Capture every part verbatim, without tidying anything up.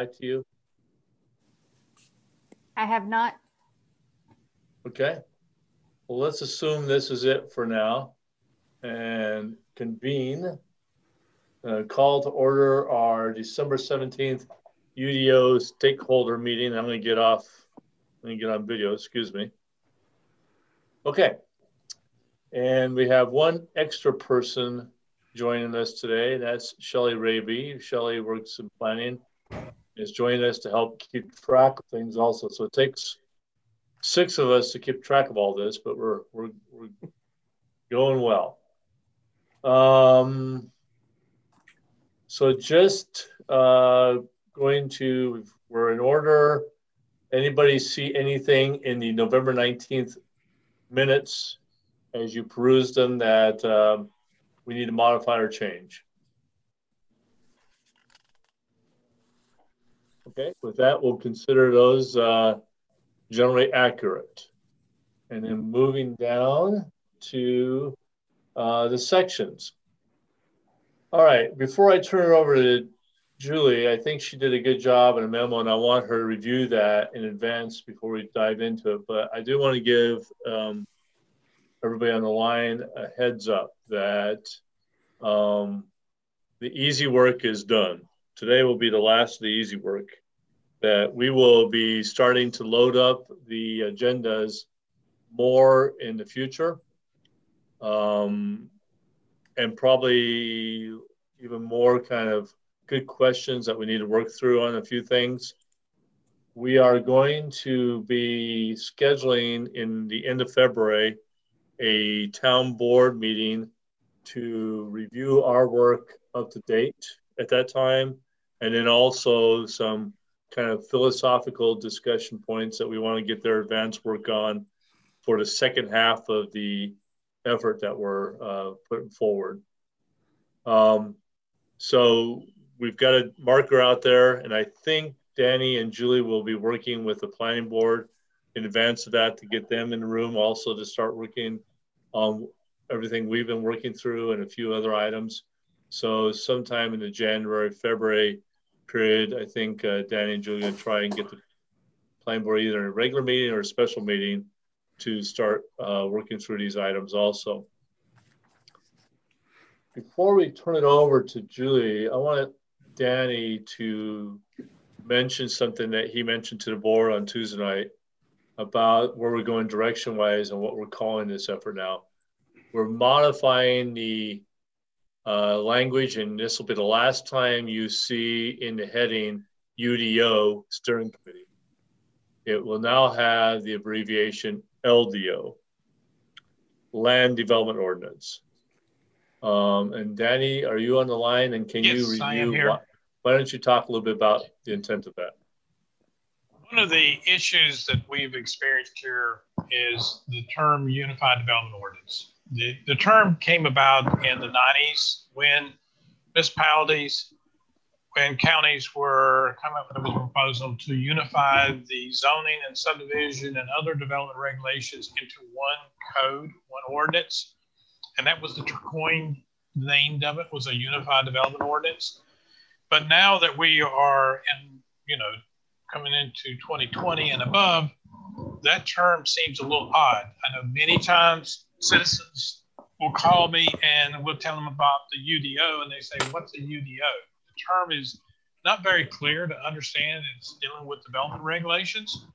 back to you? I have not. Okay. Well, let's assume this is it for now and convene. Uh, call to order our December seventeenth U D O stakeholder meeting. I'm going to get off, I'm going to get on video, excuse me. Okay. And we have one extra person joining us today. That's Shelley Raby. Shelley works in planning, is joining us to help keep track of things also. So it takes six of us to keep track of all this, but we're, we're, we're going well. Um, so just uh, going to, we're in order. Anybody see anything in the November nineteenth minutes as you peruse them that um, we need to modify or change? Okay, with that, we'll consider those uh, generally accurate. And then moving down to uh, the sections. All right, before I turn it over to Julie, I think she did a good job in a memo, and I want her to review that in advance before we dive into it. But I do want to give um, everybody on the line a heads up that um, the easy work is done. Today will be the last of the easy work, that we will be starting to load up the agendas more in the future. Um, and probably even more kind of good questions that we need to work through on a few things. We are going to be scheduling in the end of February a town board meeting to review our work up to date at that time, and then also some kind of philosophical discussion points that we want to get their advanced work on for the second half of the effort that we're uh, putting forward. Um, so we've got a marker out there, and I think Danny and Julie will be working with the planning board in advance of that to get them in the room, also to start working on everything we've been working through and a few other items. So sometime in the January, February period, I think uh, Danny and Julie will try and get the planning board either in a regular meeting or a special meeting to start uh, working through these items also. Before we turn it over to Julie, I want Danny to mention something that he mentioned to the board on Tuesday night about where we're going direction-wise and what we're calling this effort now. We're modifying the uh, language, and this will be the last time you see in the heading U D O, Steering Committee. It will now have the abbreviation L D O, Land Development Ordinance. Um, and Danny, are you on the line? And can yes, you review? I am here. What, why don't you talk a little bit about the intent of that? One of the issues that we've experienced here is the term Unified Development Ordinance. The, the term came about in the nineties when municipalities and counties were coming up with a proposal to unify the zoning and subdivision and other development regulations into one code, one ordinance. And that was the coined name of it, was a Unified Development Ordinance. But now that we are in, you know, coming into twenty twenty and above, that term seems a little odd. I know many times citizens will call me and we'll tell them about the U D O and they say, what's a U D O? The term is not very clear to understand. It's dealing with development regulations.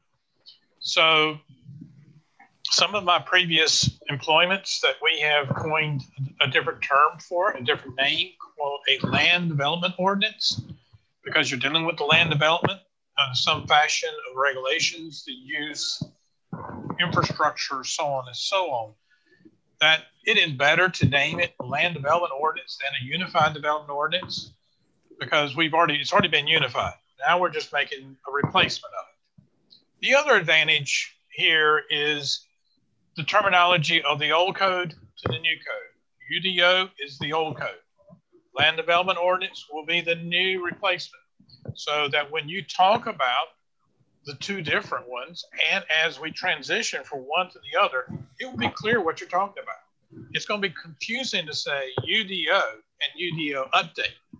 So some of my previous employments that we have coined a different term for, a different name, called a land development ordinance, because you're dealing with the land development and some fashion of regulations, the use, infrastructure, so on and so on. That it is better to name it a land development ordinance than a unified development ordinance, because we've already, it's already been unified. Now we're just making a replacement of it. The other advantage here is the terminology of the old code to the new code. U D O is the old code. Land development ordinance will be the new replacement. So that when you talk about the two different ones, and as we transition from one to the other, it will be clear what you're talking about. It's going to be confusing to say U D O and U D O update.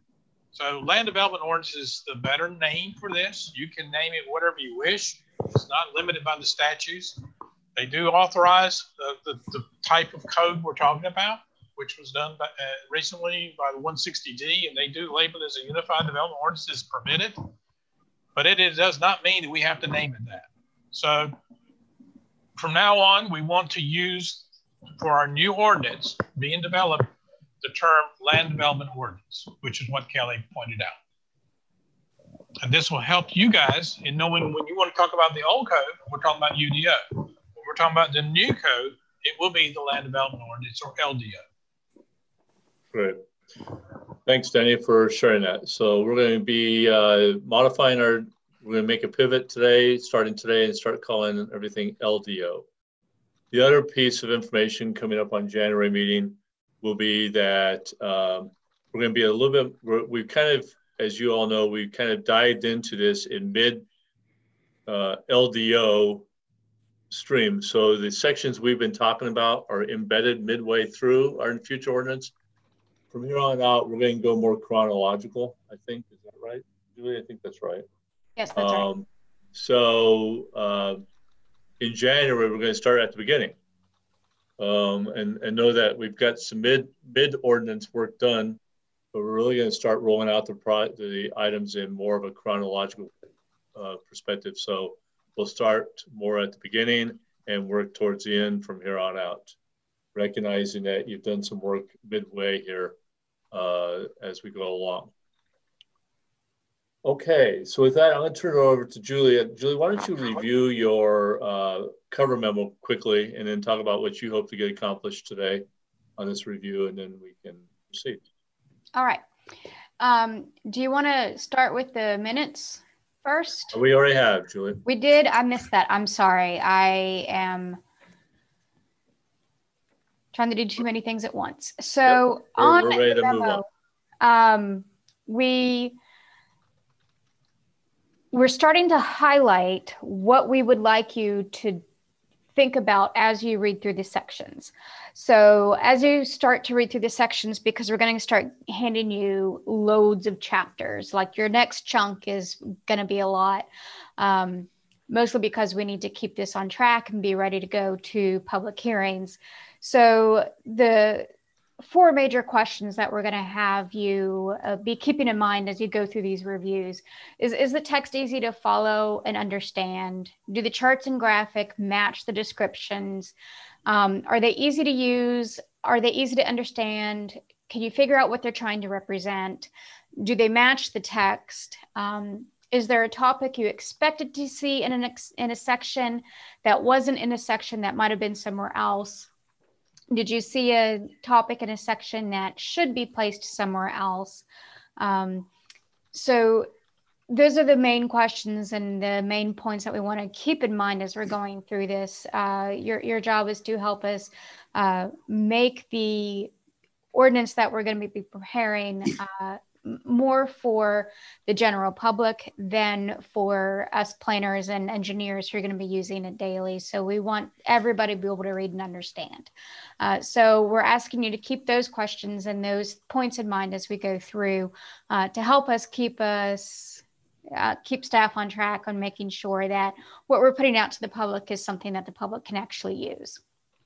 So land development ordinance is the better name for this. You can name it whatever you wish. It's not limited by the statutes. They do authorize the, the, the type of code we're talking about, which was done by, uh, recently by the one sixty D, and they do label it as a unified development ordinance is permitted, but it, it does not mean that we have to name it that. So from now on, we want to use, for our new ordinance being developed, the term land development ordinance, which is what Kelly pointed out. And this will help you guys in knowing when you want to talk about the old code, we're talking about U D O. When we're talking about the new code, it will be the land development ordinance, or L D O. Great. Thanks, Danny, for sharing that. So we're going to be uh, modifying our, we're going to make a pivot today, starting today, and start calling everything L D O. The other piece of information coming up on January meeting will be that um, we're going to be a little bit, we're, we've kind of, as you all know, we kind of dived into this in mid uh, L D O stream. So the sections we've been talking about are embedded midway through our future ordinance. From here on out, we're going to go more chronological, I think. Is that right, Julie? I think that's right. Yes, that's um, right. So uh, in January, we're going to start at the beginning. Um, and, and know that we've got some mid mid ordinance work done, but we're really going to start rolling out the pro the items in more of a chronological uh, perspective. So we'll start more at the beginning and work towards the end from here on out, recognizing that you've done some work midway here uh, as we go along. Okay, so with that, I'm going to turn it over to Julia. Julie, why don't you review your uh, cover memo quickly and then talk about what you hope to get accomplished today on this review, and then we can proceed. All right. Um, do you want to start with the minutes first? We already have, Julie. We did? I missed that. I'm sorry. I am trying to do too many things at once. So yep. we're, on we're ready the to memo, move on. Um, we... We're starting to highlight what we would like you to think about as you read through the sections. So as you start to read through the sections, because we're going to start handing you loads of chapters, like your next chunk is going to be a lot, um, mostly because we need to keep this on track and be ready to go to public hearings. So the four major questions that we're going to have you uh, be keeping in mind as you go through these reviews is, is the text easy to follow and understand? Do the charts and graphic match the descriptions? Um, are they easy to use? Are they easy to understand? Can you figure out what they're trying to represent? Do they match the text? Um, is there a topic you expected to see in, an ex in a section that wasn't in a section that might have been somewhere else? Did you see a topic in a section that should be placed somewhere else? Um, so those are the main questions and the main points that we want to keep in mind as we're going through this. Uh, your, your job is to help us uh, make the ordinance that we're going to be preparing uh, more for the general public than for us planners and engineers who are going to be using it daily. So we want everybody to be able to read and understand. Uh, so we're asking you to keep those questions and those points in mind as we go through uh, to help us keep us uh, keep staff on track on making sure that what we're putting out to the public is something that the public can actually use.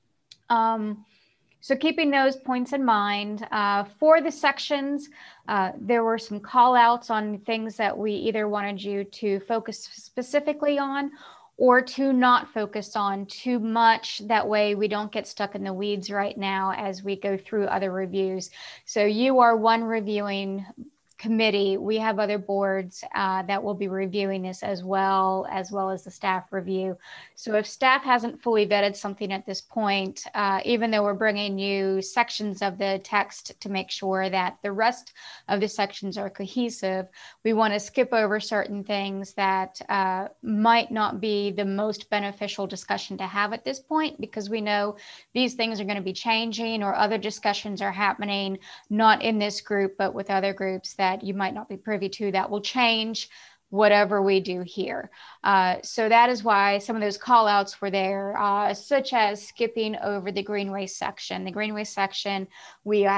Um, So keeping those points in mind, uh, for the sections, uh, there were some call outs on things that we either wanted you to focus specifically on or to not focus on too much. That way we don't get stuck in the weeds right now as we go through other reviews. So you are one reviewing committee. We have other boards uh, that will be reviewing this as well, as well as the staff review. So if staff hasn't fully vetted something at this point, uh, even though we're bringing you sections of the text to make sure that the rest of the sections are cohesive, we want to skip over certain things that uh, might not be the most beneficial discussion to have at this point, because we know these things are going to be changing or other discussions are happening, not in this group, but with other groups that you might not be privy to that will change whatever we do here. Uh, so that is why some of those call outs were there, uh, such as skipping over the greenway section. The greenway section, we have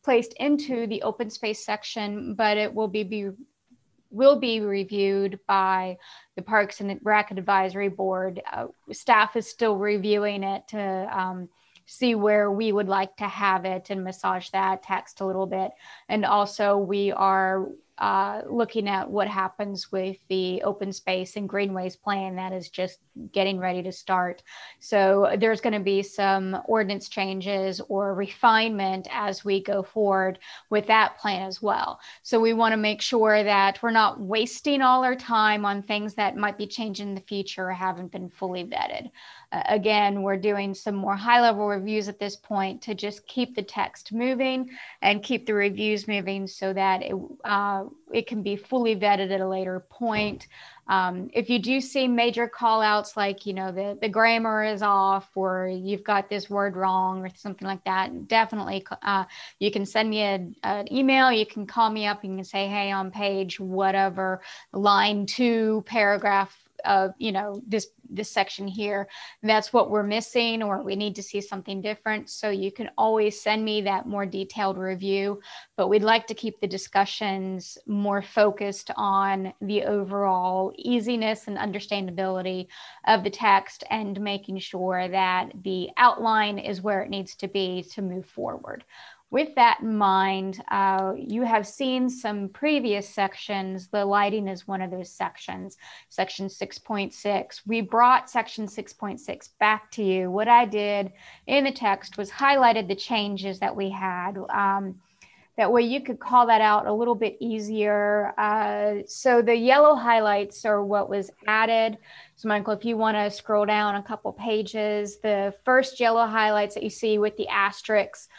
placed into the open space section, but it will be, be will be reviewed by the Parks and Rec Advisory Board. Uh, staff is still reviewing it to um, see where we would like to have it and massage that text a little bit. And also we are uh, looking at what happens with the open space and greenways plan that is just getting ready to start. So there's going to be some ordinance changes or refinement as we go forward with that plan as well. So we want to make sure that we're not wasting all our time on things that might be changing in the future or haven't been fully vetted. Uh, again, we're doing some more high-level reviews at this point to just keep the text moving and keep the reviews moving so that it, uh, it can be fully vetted at a later point. Um, if you do see major call outs like, you know, the, the grammar is off or you've got this word wrong or something like that, definitely uh, you can send me a, an email. You can call me up and you can say, hey, on page whatever, line two, paragraph of, you know, this this section here, that's what we're missing, or we need to see something different. So you can always send me that more detailed review, but we'd like to keep the discussions more focused on the overall easiness and understandability of the text and making sure that the outline is where it needs to be to move forward. With that in mind, uh, you have seen some previous sections. The lighting is one of those sections, section six point six. We brought section six point six back to you. What I did in the text was highlighted the changes that we had. Um, that way you could call that out a little bit easier. Uh, so the yellow highlights are what was added. So Michael, if you want to scroll down a couple pages, the first yellow highlights that you see with the asterisks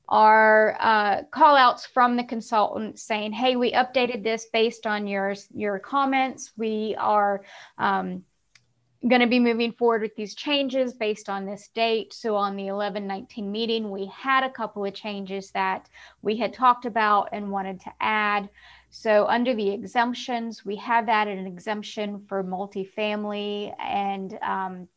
are uh, call outs from the consultant saying, hey, we updated this based on your, your comments. We are um, going to be moving forward with these changes based on this date. So on the eleven nineteen meeting, we had a couple of changes that we had talked about and wanted to add. So under the exemptions, we have added an exemption for multifamily and um,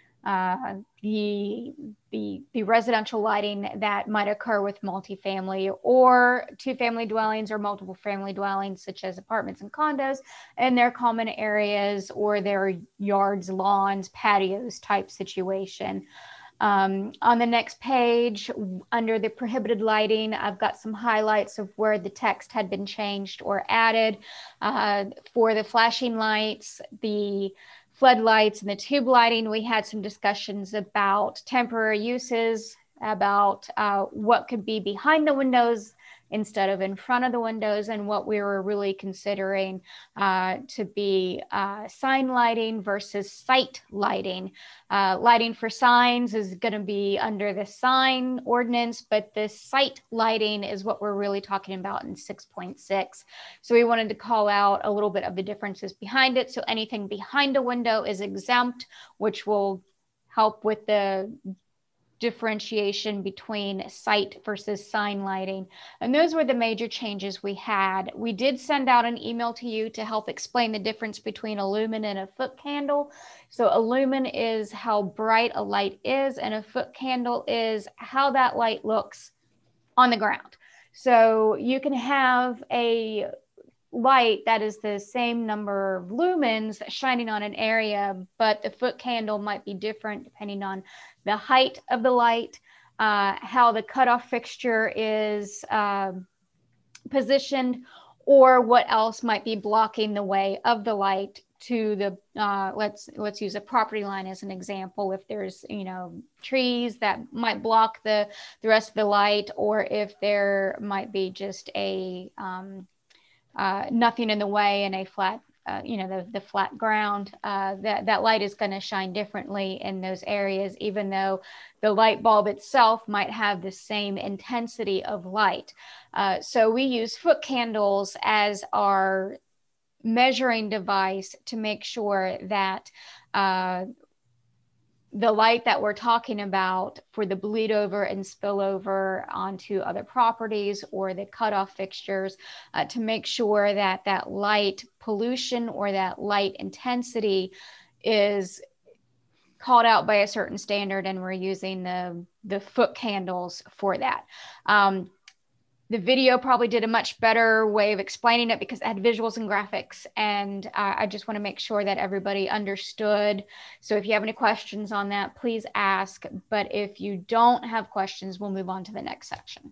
Uh, the, the, the residential lighting that might occur with multifamily or two-family dwellings or multiple family dwellings, such as apartments and condos, and their common areas or their yards, lawns, patios type situation. Um, on the next page, under the prohibited lighting, I've got some highlights of where the text had been changed or added. Uh, for the flashing lights, the floodlights and the tube lighting, we had some discussions about temporary uses, about uh, what could be behind the windows instead of in front of the windows, and what we were really considering uh, to be uh, sign lighting versus site lighting. Uh, lighting for signs is going to be under the sign ordinance, but the site lighting is what we're really talking about in six point six. So we wanted to call out a little bit of the differences behind it. So anything behind a window is exempt, which will help with the differentiation between site versus sign lighting. And those were the major changes we had. We did send out an email to you to help explain the difference between a lumen and a foot candle. So a lumen is how bright a light is, and a foot candle is how that light looks on the ground. So you can have a light that is the same number of lumens shining on an area, but the foot candle might be different depending on the height of the light, uh, how the cutoff fixture is uh, positioned, or what else might be blocking the way of the light to the, uh, let's let's use a property line as an example. If there's, you know, trees that might block the, the rest of the light, or if there might be just a, um, Uh, nothing in the way and a flat, uh, you know, the, the flat ground, uh, that, that light is going to shine differently in those areas, even though the light bulb itself might have the same intensity of light. Uh, so we use foot candles as our measuring device to make sure that uh, the light that we're talking about for the bleed over and spill over onto other properties or the cutoff fixtures, uh, to make sure that that light pollution or that light intensity is called out by a certain standard, and we're using the, the foot candles for that. Um, the video probably did a much better way of explaining it because it had visuals and graphics. And uh, I just want to make sure that everybody understood. So if you have any questions on that, please ask. But if you don't have questions, we'll move on to the next section.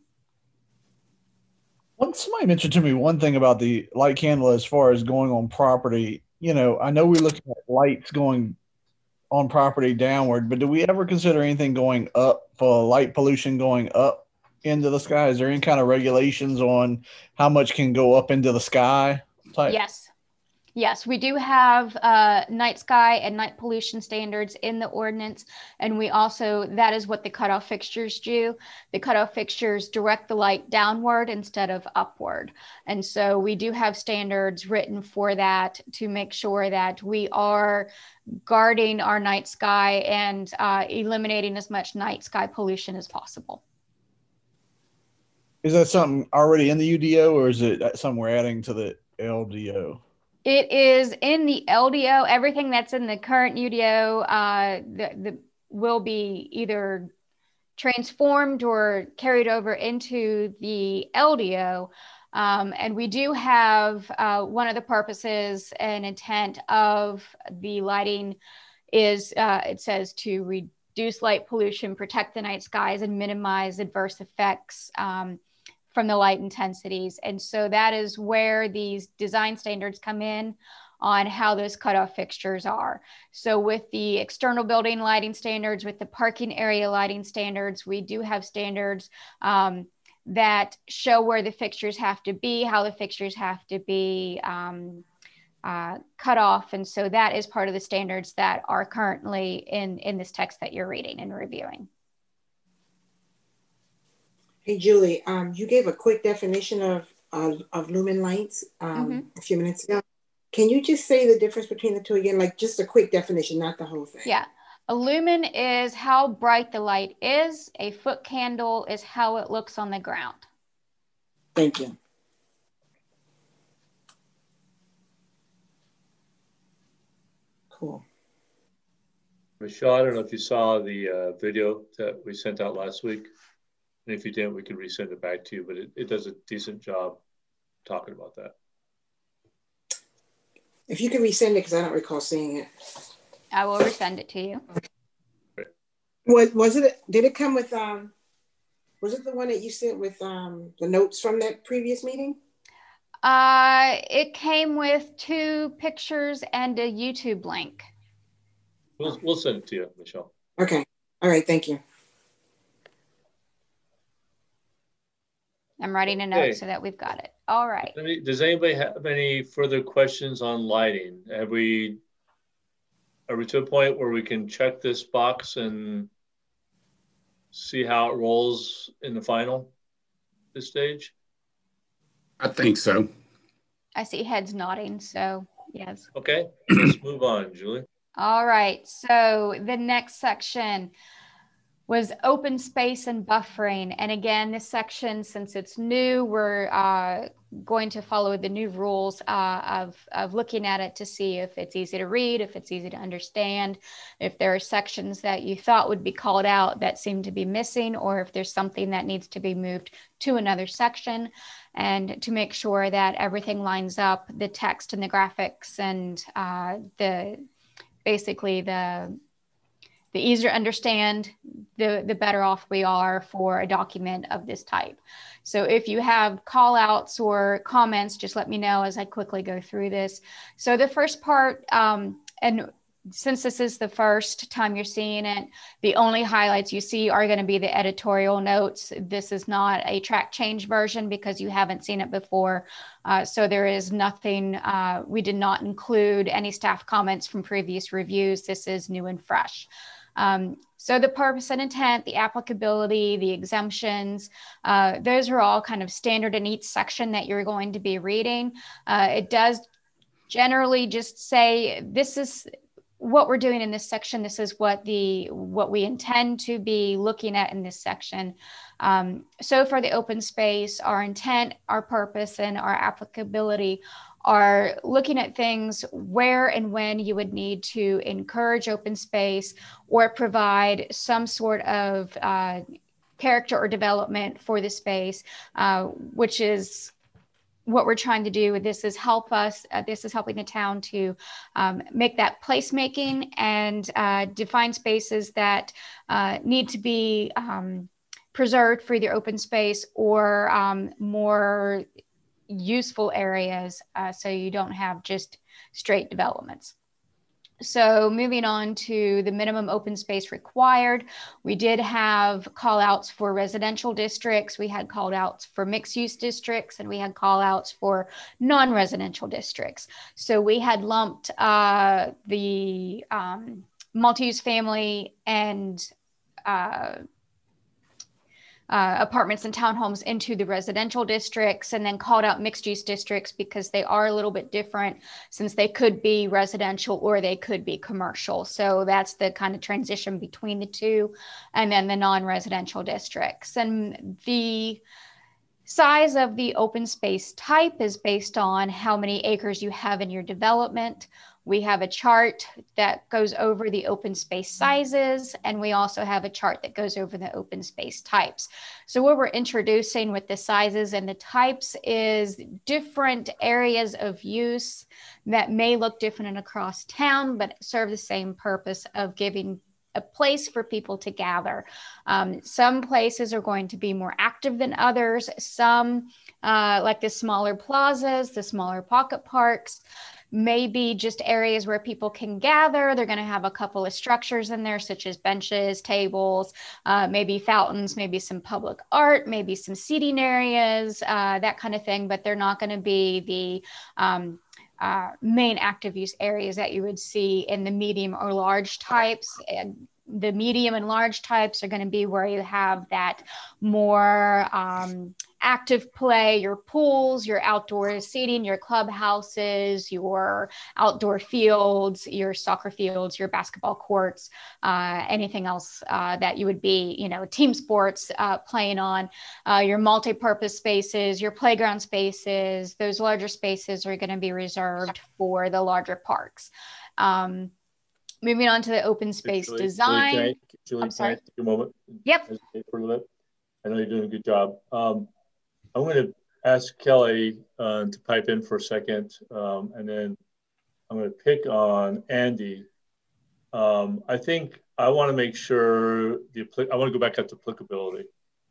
Well, somebody mentioned to me one thing about the light candle as far as going on property. You know, I know we're looking at lights going on property downward, but do we ever consider anything going up for light pollution going up into the sky? Is there any kind of regulations on how much can go up into the sky type? Yes. Yes, we do have uh, night sky and night pollution standards in the ordinance. And we also, that is what the cutoff fixtures do. The cutoff fixtures direct the light downward instead of upward. And so we do have standards written for that to make sure that we are guarding our night sky and uh, eliminating as much night sky pollution as possible. Is that something already in the U D O or is it something we're adding to the L D O? It is in the L D O. Everything that's in the current U D O uh, the, the, will be either transformed or carried over into the L D O. Um, and we do have uh, one of the purposes and intent of the lighting is, uh, it says to reduce light pollution, protect the night skies, and minimize adverse effects um, from the light intensities. And so that is where these design standards come in on how those cutoff fixtures are. So with the external building lighting standards, with the parking area lighting standards, we do have standards um, that show where the fixtures have to be, how the fixtures have to be um, uh, cut off. And so that is part of the standards that are currently in, in this text that you're reading and reviewing. Hey, Julie, um, you gave a quick definition of, of, of lumen lights um, mm-hmm. a few minutes ago. Can you just say the difference between the two again? Like just a quick definition, not the whole thing. Yeah. A lumen is how bright the light is. A foot candle is how it looks on the ground. Thank you. Cool. Michelle, I don't know if you saw the uh, video that we sent out last week. And if you didn't, we could resend it back to you, but it, it does a decent job talking about that. If you can resend it, because I don't recall seeing it. I will resend it to you. Was, was it, did it come with, um, was it the one that you sent with um, the notes from that previous meeting? Uh, it came with two pictures and a YouTube link. We'll, we'll send it to you, Michelle. Okay. All right. Thank you. I'm writing a note okay. so that we've got it. All right. Does anybody have any further questions on lighting? Have we, are we to a point where we can check this box and see how it rolls in the final, this stage? I think so. I see heads nodding, so yes. Okay, let's move on, Julie. All right, so the next section was open space and buffering. And again, this section, since it's new, we're uh, going to follow the new rules uh, of, of looking at it to see if it's easy to read, if it's easy to understand, if there are sections that you thought would be called out that seem to be missing, or if there's something that needs to be moved to another section, and to make sure that everything lines up, the text and the graphics and uh, the basically the The easier to understand, the, the better off we are for a document of this type. So if you have call outs or comments, just let me know as I quickly go through this. So the first part, um, and since this is the first time you're seeing it, the only highlights you see are going to be the editorial notes. This is not a track change version because you haven't seen it before. Uh, so there is nothing, uh, we did not include any staff comments from previous reviews. This is new and fresh. Um, so the purpose and intent, the applicability, the exemptions, uh, those are all kind of standard in each section that you're going to be reading. Uh, it does generally just say, this is what we're doing in this section. This is what the what we intend to be looking at in this section. Um, so for the open space, our intent, our purpose, and our applicability are looking at things where and when you would need to encourage open space or provide some sort of uh, character or development for the space, uh, which is what we're trying to do with this is help us. Uh, this is helping the town to um, make that placemaking and uh, define spaces that uh, need to be um, preserved for either open space or um, more useful areas, uh, so you don't have just straight developments. So moving on to the minimum open space required, we did have call outs for residential districts, we had call outs for mixed use districts, and we had call outs for non-residential districts. So we had lumped uh, the um, multi-use family and uh, Uh, apartments and townhomes into the residential districts, and then called out mixed use districts because they are a little bit different, since they could be residential or they could be commercial. So that's the kind of transition between the two, and then the non-residential districts. And the size of the open space type is based on how many acres you have in your development. We have a chart that goes over the open space sizes, and we also have a chart that goes over the open space types. So what we're introducing with the sizes and the types is different areas of use that may look different across town, but serve the same purpose of giving a place for people to gather. Um, some places are going to be more active than others. Some, uh, like the smaller plazas, the smaller pocket parks, maybe just areas where people can gather. They're going to have a couple of structures in there, such as benches, tables, uh, maybe fountains, maybe some public art, maybe some seating areas, uh, that kind of thing. But they're not going to be the um, uh, main active use areas that you would see in the medium or large types. And the medium and large types are going to be where you have that more um, active play, your pools, your outdoor seating, your clubhouses, your outdoor fields, your soccer fields, your basketball courts, uh, anything else uh, that you would be, you know, team sports uh, playing on, uh, your multi-purpose spaces, your playground spaces. Those larger spaces are going to be reserved for the larger parks. Um, Moving on to the open space Julie, design. Julie, can I, Julie, I'm sorry. Can I take a moment? Yep. For a little bit? I know you're doing a good job. Um, I'm going to ask Kelly uh, to pipe in for a second, um, and then I'm going to pick on Andy. Um, I think I want to make sure the I want to go back up to applicability.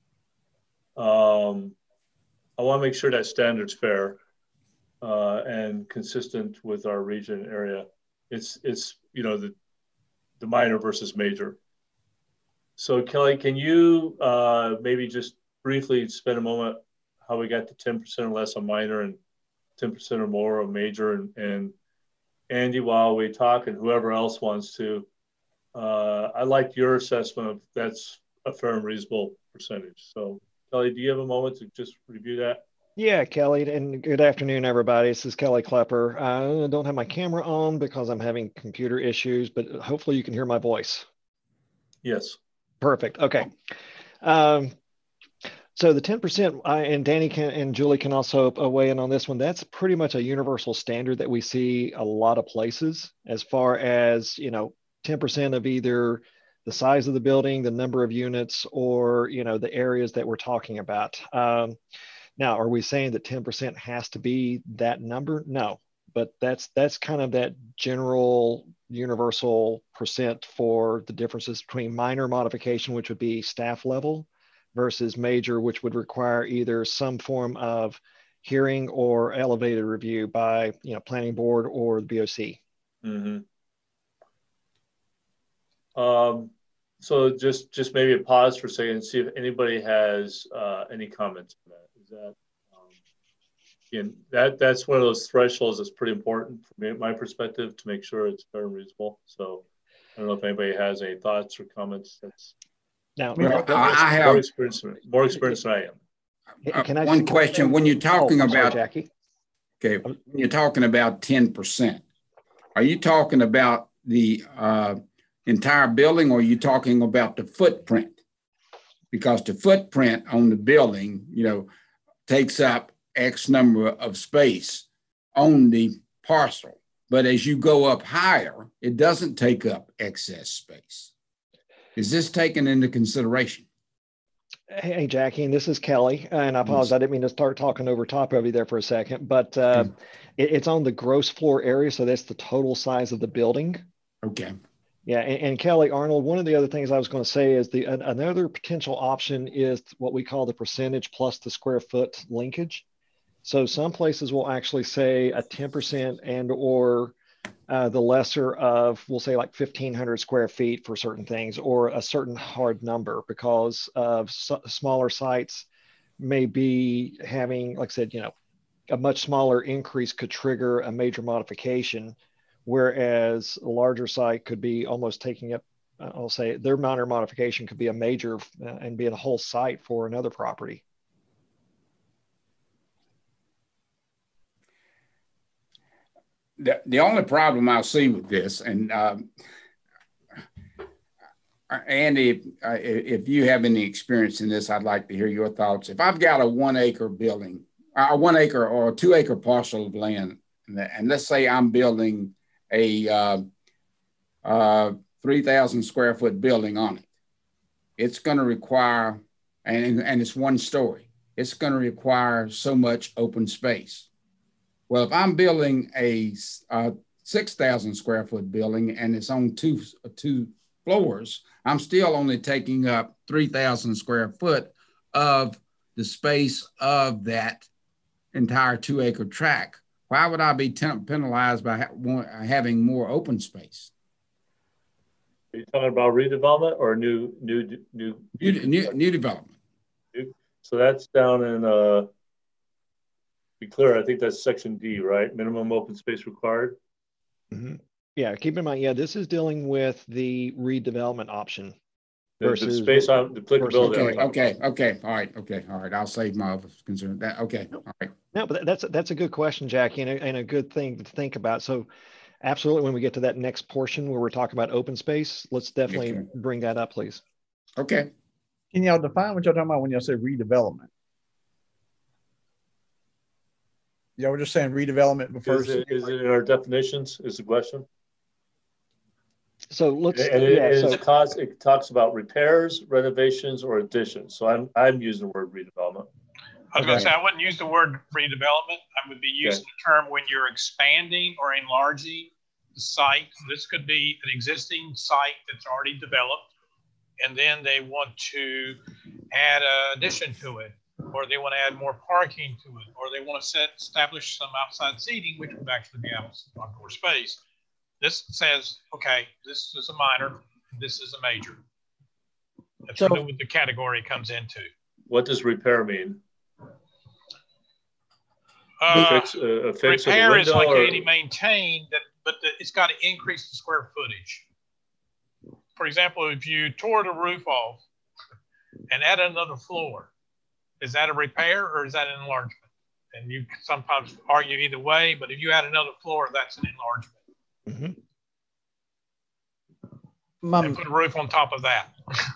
Um, I want to make sure that standard's fair uh, and consistent with our region area. It's it's you know the the minor versus major. So Kelly, can you uh, maybe just briefly spend a moment how we got to ten percent or less on minor and ten percent or more on major, and, and Andy, while we talk, and whoever else wants to, uh, I like your assessment of that's a fair and reasonable percentage. So Kelly, do you have a moment to just review that? Yeah, Kelly, and good afternoon, everybody. This is Kelly Klepper. I don't have my camera on because I'm having computer issues, but hopefully you can hear my voice. Yes. Perfect. Okay. Um, so the ten percent, I, and Danny can, and Julie can also weigh in on this one. That's pretty much a universal standard that we see a lot of places as far as, you know, ten percent of either the size of the building, the number of units, or, you know, the areas that we're talking about. Um, Now, are we saying that ten percent has to be that number? No, but that's that's kind of that general universal percent for the differences between minor modification, which would be staff level, versus major, which would require either some form of hearing or elevated review by, you know, planning board or the B O C. Mm-hmm. Um, so just just maybe a pause for a second and see if anybody has uh, any comments on that. Is that um, again that that's one of those thresholds that's pretty important from me, my perspective, to make sure it's fair and reasonable. So I don't know if anybody has any thoughts or comments. That's now well, that, I have more experience more experience than I am. Can I one question. When you're talking oh, about sorry, Jackie. Okay, when you're talking about ten percent, are you talking about the uh, entire building, or are you talking about the footprint? Because the footprint on the building, you know, takes up X number of space on the parcel. But as you go up higher, it doesn't take up excess space. Is this taken into consideration? Hey, Jackie, and this is Kelly, and I apologize. Yes. I didn't mean to start talking over top of you there for a second, but uh, Okay. it, it's on the gross floor area, so that's the total size of the building. Okay. Yeah, and, and Kelly Arnold, one of the other things I was going to say is the an, another potential option is what we call the percentage plus the square foot linkage. So some places will actually say a ten percent and or uh, the lesser of, we'll say like fifteen hundred square feet for certain things, or a certain hard number, because of so, smaller sites may be having, like I said, you know, a much smaller increase could trigger a major modification, whereas a larger site could be almost taking up, uh, I'll say their minor modification could be a major uh, and be a whole site for another property. The, the only problem I'll see with this, and um, Andy, if, uh, if you have any experience in this, I'd like to hear your thoughts. If I've got a one acre building, a one acre or a two acre parcel of land, and let's say I'm building a uh, uh, three thousand square foot building on it, it's going to require, and, and it's one story, it's going to require so much open space. Well, if I'm building a uh, six thousand square foot building and it's on two, two floors, I'm still only taking up three thousand square foot of the space of that entire two acre tract. Why would I be penalized by ha having more open space? Are you talking about redevelopment or new, new, new, new, new, new development? New, so that's down in, uh, be clear, I think that's section D, right? Minimum open space required. Mm-hmm. Yeah, keep in mind, yeah, this is dealing with the redevelopment option the, versus the space on the applicability. Okay, okay, okay, all right, okay, all right. I'll save my concern. That okay, all right. No, but that's that's a good question, Jackie, and a, and a good thing to think about. So, absolutely, when we get to that next portion where we're talking about open space, let's definitely okay. bring that up, please. Okay. Can y'all define what y'all talking about when y'all say redevelopment? Yeah, we're just saying redevelopment before. Is it, is it in our definitions? Is the question? So let's. And yeah, it, so, cause, it talks about repairs, renovations, or additions. So I'm I'm using the word redevelopment. I was okay. going to say I wouldn't use the word redevelopment. I would be using okay. the term when you're expanding or enlarging the site. This could be an existing site that's already developed, and then they want to add an addition to it, or they want to add more parking to it, or they want to set, establish some outside seating, which would actually be outdoor space. This says, okay, this is a minor, this is a major. That's so, really what the category comes into. What does repair mean? Uh, fix, uh, fix repair is like or... any maintain, that, but the, it's got to increase the square footage. For example, if you tore the roof off and add another floor, is that a repair or is that an enlargement? And you sometimes argue either way, but if you add another floor, that's an enlargement. Mm-hmm. My, and put a roof on top of that.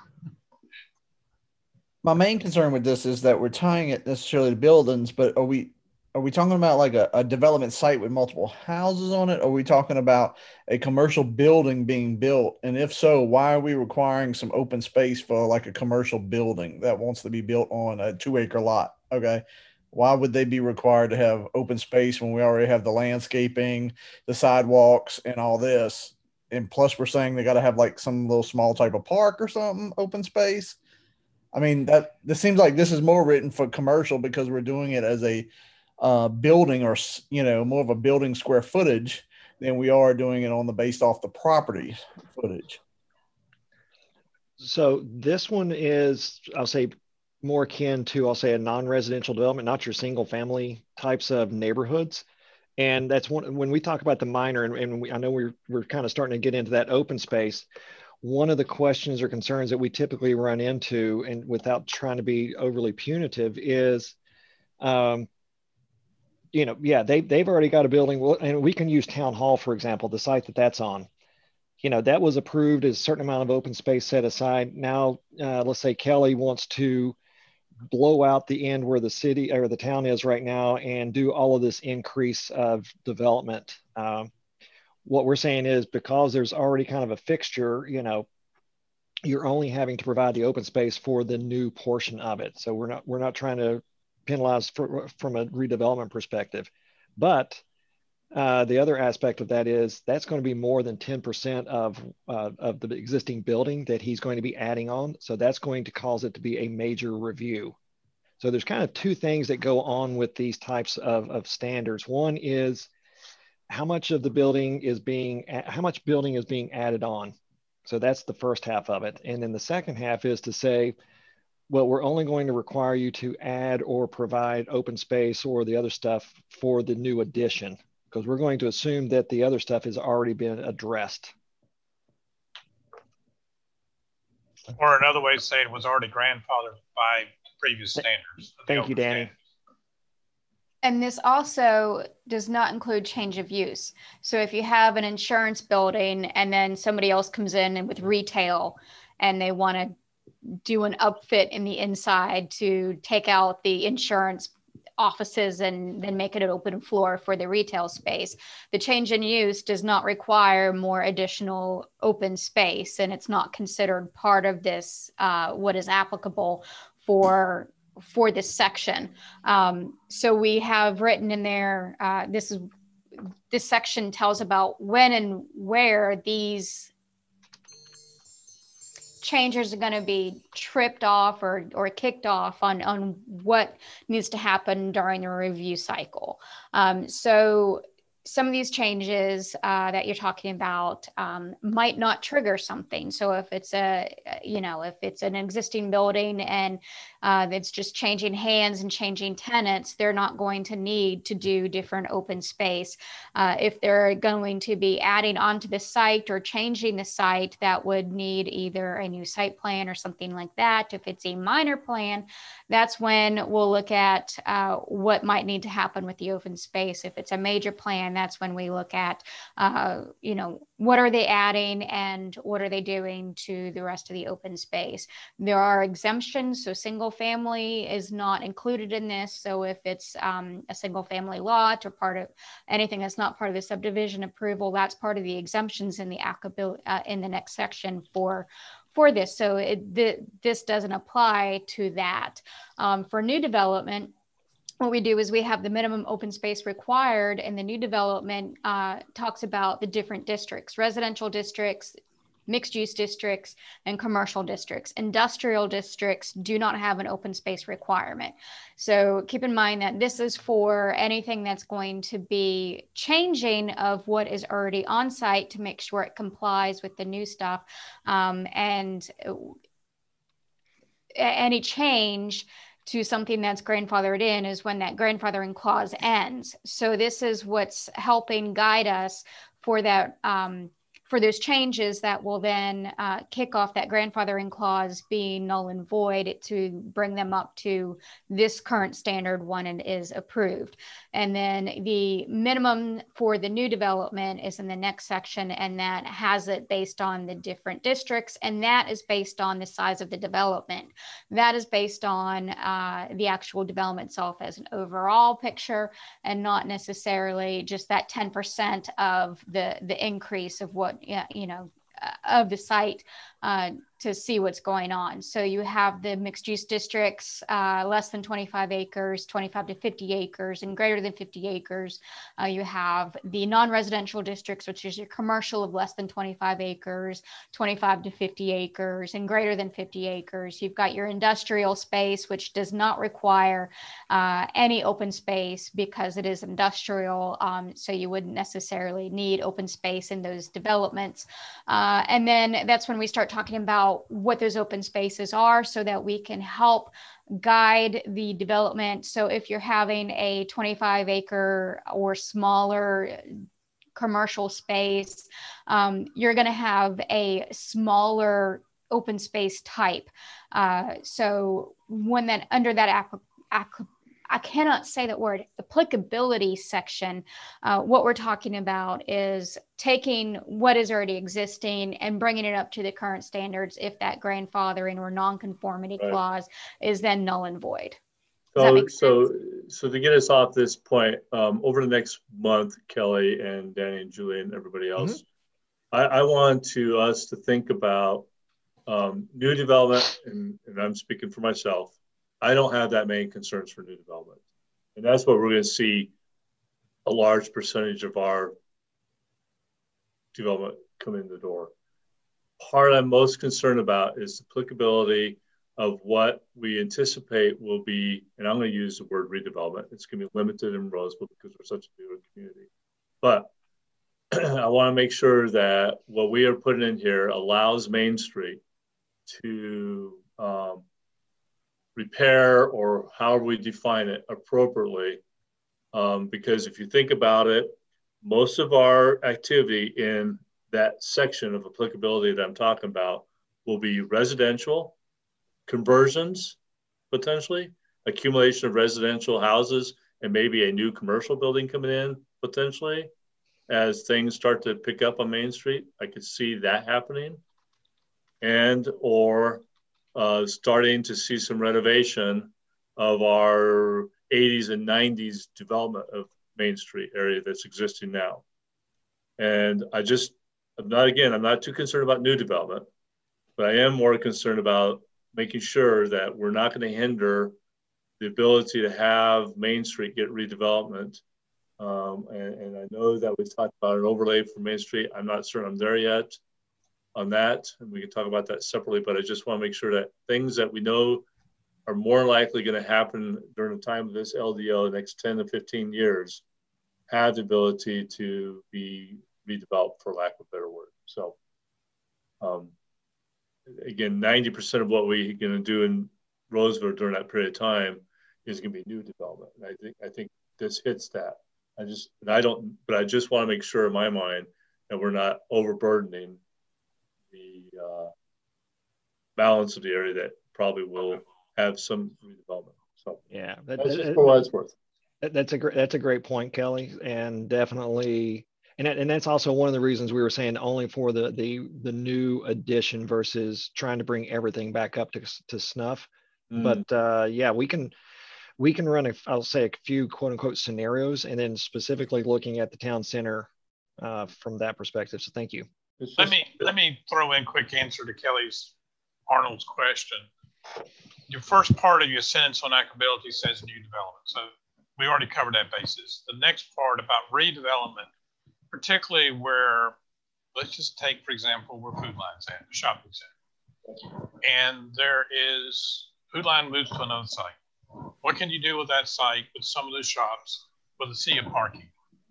My main concern with this is that we're tying it necessarily to buildings, but are we are we talking about like a, a development site with multiple houses on it? Or are we talking about a commercial building being built? And if so, why are we requiring some open space for like a commercial building that wants to be built on a two acre lot? Okay. Why would they be required to have open space when we already have the landscaping, the sidewalks, and all this? And plus we're saying they got to have like some little small type of park or something, open space. I mean, that this seems like this is more written for commercial because we're doing it as a uh, building or, you know, more of a building square footage than we are doing it on the based off the property footage. So this one is, I'll say, more akin to, I'll say, a non-residential development, not your single family types of neighborhoods. And that's one, when we talk about the minor, and, and we, I know we're, we're kind of starting to get into that open space. One of the questions or concerns that we typically run into, and without trying to be overly punitive, is, um, you know, yeah, they, they've already got a building, and we can use Town Hall, for example, the site that that's on. You know, that was approved as a certain amount of open space set aside. Now, uh, let's say Kelly wants to blow out the end where the city or the town is right now and do all of this increase of development. Um, what we're saying is because there's already kind of a fixture, you know, you're only having to provide the open space for the new portion of it. So we're not we're not trying to penalize for, from a redevelopment perspective. But uh, the other aspect of that is that's going to be more than ten percent of uh, of the existing building that he's going to be adding on. So that's going to cause it to be a major review. So there's kind of two things that go on with these types of, of standards. One is how much of the building is being, how much building is being added on. So that's the first half of it. And then the second half is to say, well, we're only going to require you to add or provide open space or the other stuff for the new addition, because we're going to assume that the other stuff has already been addressed. Or another way to say it was already grandfathered by previous standards. Thank you, Danny. Standards. And this also does not include change of use. So if you have an insurance building and then somebody else comes in and with retail and they want to do an upfit in the inside to take out the insurance offices and then make it an open floor for the retail space, the change in use does not require more additional open space, and it's not considered part of this, uh, what is applicable for for this section. Um, so we have written in there, uh, this is this section tells about when and where these changes are going to be tripped off or, or kicked off on, on what needs to happen during the review cycle. Um, so some of these changes uh, that you're talking about um, might not trigger something. So if it's a, you know, if it's an existing building and uh, it's just changing hands and changing tenants, they're not going to need to do different open space. Uh, if they're going to be adding onto the site or changing the site, that would need either a new site plan or something like that. If it's a minor plan, that's when we'll look at uh, what might need to happen with the open space. If it's a major plan, that's when we look at, uh, you know, what are they adding and what are they doing to the rest of the open space. There are exemptions, so single family is not included in this. So if it's um, a single family lot or part of anything that's not part of the subdivision approval, that's part of the exemptions in the applicability uh, in the next section for for this. So it, th this doesn't apply to that. Um, for new development, what we do is we have the minimum open space required, and the new development uh, talks about the different districts: residential districts, mixed use districts, and commercial districts. Industrial districts do not have an open space requirement. So keep in mind that this is for anything that's going to be changing of what is already on site to make sure it complies with the new stuff. Um, and any change to something that's grandfathered in is when that grandfathering clause ends. So this is what's helping guide us for that, um, for those changes that will then uh, kick off that grandfathering clause being null and void to bring them up to this current standard when it is approved. And then the minimum for the new development is in the next section, and that has it based on the different districts, and that is based on the size of the development. That is based on uh, the actual development itself as an overall picture, and not necessarily just that ten percent of the, the increase of what Yeah, you know, uh, of the site uh, to see what's going on. So you have the mixed use districts, uh, less than twenty-five acres, twenty-five to fifty acres, and greater than fifty acres. Uh, you have the non-residential districts, which is your commercial of less than twenty-five acres, twenty-five to fifty acres, and greater than fifty acres. You've got your industrial space, which does not require uh, any open space because it is industrial. Um, so you wouldn't necessarily need open space in those developments. Uh, and then that's when we start talking about what those open spaces are so that we can help guide the development. So if you're having a twenty-five acre or smaller commercial space, um, you're going to have a smaller open space type. Uh, so when that under that app, app I cannot say that word, applicability section, uh, what we're talking about is taking what is already existing and bringing it up to the current standards if that grandfathering or nonconformity right. clause is then null and void. So, so, so to get us off this point, um, over the next month, Kelly and Danny and Julie and everybody else, mm-hmm. I, I want to us to think about Um, new development, and, and I'm speaking for myself, I don't have that many concerns for new development. And that's what we're going to see a large percentage of our development come in the door. Part I'm most concerned about is the applicability of what we anticipate will be, and I'm going to use the word redevelopment. It's going to be limited in Roseville because we're such a new community. But I want to make sure that what we are putting in here allows Main Street to um, repair, or however we define it appropriately. Um, because if you think about it, most of our activity in that section of applicability that I'm talking about will be residential, conversions, potentially, accumulation of residential houses, and maybe a new commercial building coming in, potentially, as things start to pick up on Main Street. I could see that happening. And or uh, starting to see some renovation of our eighties and nineties development of Main Street area that's existing now. And I just, I'm not, again, I'm not too concerned about new development, but I am more concerned about making sure that we're not going to hinder the ability to have Main Street get redevelopment. Um, and, and I know that we've talked about an overlay for Main Street. I'm not certain I'm there yet on that, and we can talk about that separately, but I just want to make sure that things that we know are more likely going to happen during the time of this L D O the next ten to fifteen years have the ability to be redeveloped, for lack of a better word. So um, again, ninety percent of what we're going to do in Roseville during that period of time is going to be new development. And I think, I think this hits that. I just, and I don't, but I just want to make sure in my mind that we're not overburdening the uh, balance of the area that probably will have some redevelopment. So yeah, that, that's just that, for what it's worth. That, that's a great, that's a great point, Kelly, and definitely, and that, and that's also one of the reasons we were saying only for the the the new addition versus trying to bring everything back up to to snuff. Mm. But uh, yeah, we can we can run a, I'll say a few quote unquote scenarios, and then specifically looking at the town center uh, from that perspective. So thank you. Just, let me let me throw in a quick answer to Kelly's Arnold's question. Your first part of your sentence on applicability says new development. So we already covered that basis. The next part about redevelopment, particularly where, let's just take, for example, where Food Line's at, the shopping center. And there is, Food Line moves to another site. What can you do with that site, with some of those shops, with a sea of parking?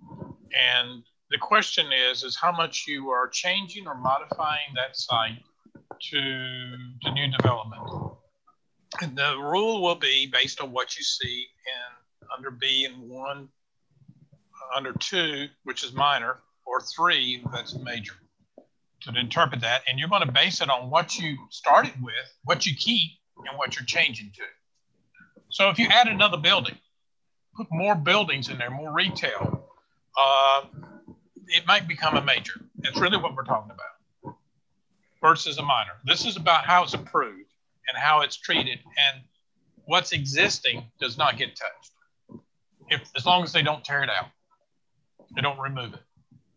And the question is, is how much you are changing or modifying that site to, to new development. And the rule will be based on what you see in under B and one, under two, which is minor, or three, that's major, to interpret that. And you're going to base it on what you started with, what you keep, and what you're changing to. So if you add another building, put more buildings in there, more retail, uh, it might become a major. That's really what we're talking about versus a minor. This is about how it's approved and how it's treated, and what's existing does not get touched. If, as long as they don't tear it out, they don't remove it.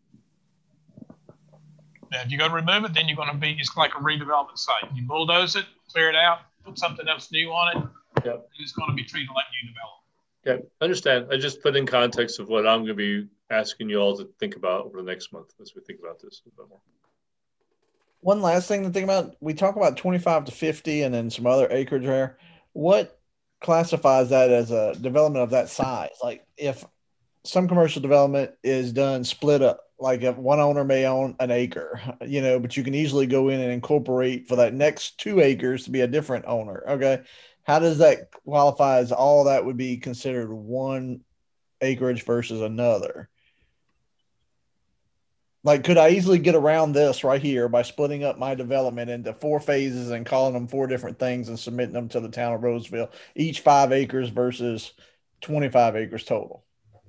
Now, if you're going to remove it, then you're going to be, it's like a redevelopment site. You bulldoze it, clear it out, put something else new on it, yep. And it's going to be treated like new development. Okay, understand. I just put in context of what I'm going to be asking you all to think about over the next month as we think about this a bit more. One last thing to think about, we talk about twenty-five to fifty and then some other acreage there. What classifies that as a development of that size? Like if some commercial development is done split up, like if one owner may own an acre, you know, but you can easily go in and incorporate for that next two acres to be a different owner. Okay. How does that qualify as all that would be considered one acreage versus another? Like, could I easily get around this right here by splitting up my development into four phases and calling them four different things and submitting them to the town of Roseville, each five acres versus twenty-five acres total?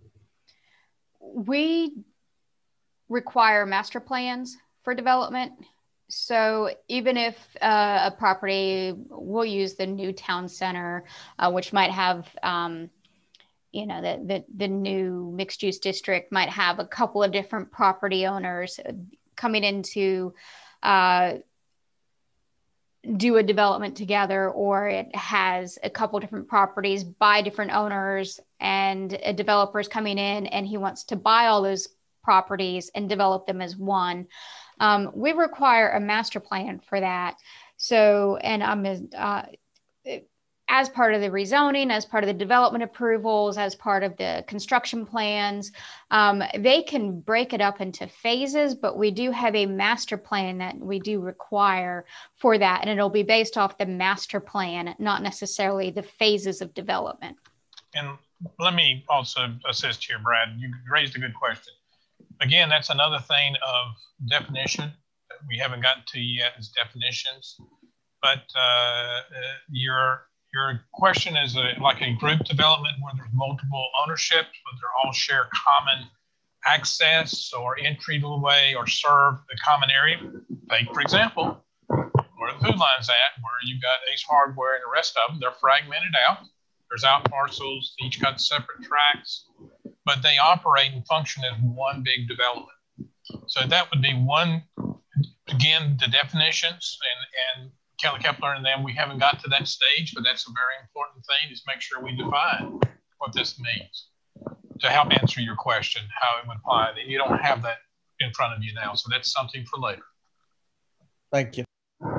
We require master plans for development. So even if uh, a property, we'll use the new town center, uh, which might have, um, you know, the, the, the new mixed use district might have a couple of different property owners coming into uh, do a development together, or it has a couple different properties by different owners, and a developer is coming in and he wants to buy all those properties and develop them as one. Um, we require a master plan for that. So, and I'm uh, as part of the rezoning, as part of the development approvals, as part of the construction plans, um, they can break it up into phases, but we do have a master plan that we do require for that. And it'll be based off the master plan, not necessarily the phases of development. And let me also assist here, Brad. You raised a good question. Again, that's another thing of definition that we haven't gotten to yet, is definitions. But uh, your Your question is a, like a group development where there's multiple ownerships, but they all share common access or entryway or serve the common area. Take, for example, where the food line's at, where you've got Ace Hardware and the rest of them, they're fragmented out. There's out parcels, each got separate tracks, but they operate and function as one big development. So that would be one, again, the definitions, and, and Kelly Kepler and them, we haven't got to that stage, but that's a very important thing, is make sure we define what this means to help answer your question, how it would apply. You don't have that in front of you now, so that's something for later. Thank you.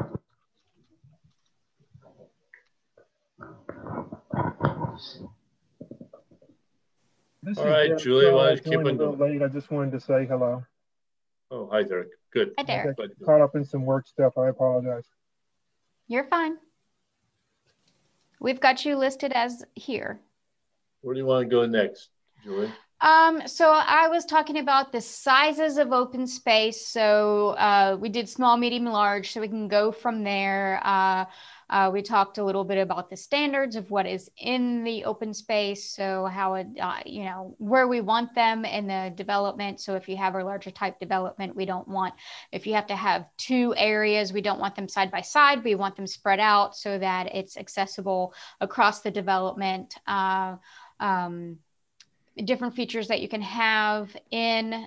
This All right, Derek. Julie, So why I don't you keep joined a on little going? late. I just wanted to say hello. Oh, hi, Derek. Good. Hi, Derek. I got caught up in some work stuff. I apologize. You're fine. We've got you listed as here. Where do you want to go next, Julie? Um, so I was talking about the sizes of open space. So uh, we did small, medium, large, so we can go from there. Uh, uh, we talked a little bit about the standards of what is in the open space. So how it, uh, you know, where we want them in the development. So if you have a larger type development, we don't want, if you have to have two areas, we don't want them side by side. We want them spread out so that it's accessible across the development. Uh, um, different features that you can have in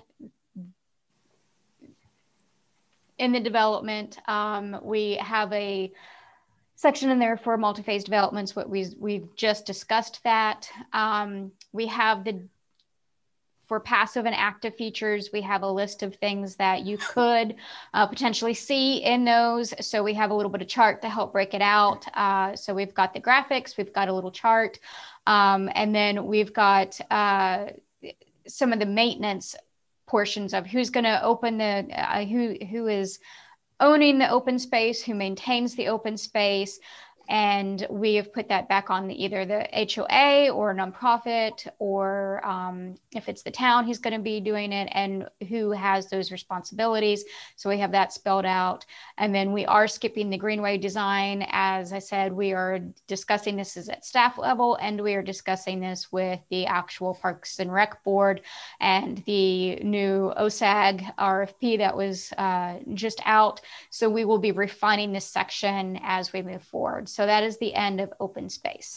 in the development. Um, we have a section in there for multi-phase developments. What we we've just discussed that. Um, we have the for passive and active features, we have a list of things that you could uh, potentially see in those. So we have a little bit of chart to help break it out. Uh, so we've got the graphics, we've got a little chart, um, and then we've got uh, some of the maintenance portions of who's going to open the, uh, who who is owning the open space, who maintains the open space. And we have put that back on the, either the H O A or a nonprofit, or um, if it's the town, he's going to be doing it, and who has those responsibilities. So we have that spelled out. And then we are skipping the greenway design. As I said, we are discussing this is at staff level, and we are discussing this with the actual Parks and Rec Board and the new O S A G R F P that was uh, just out. So we will be refining this section as we move forward. So that is the end of open space.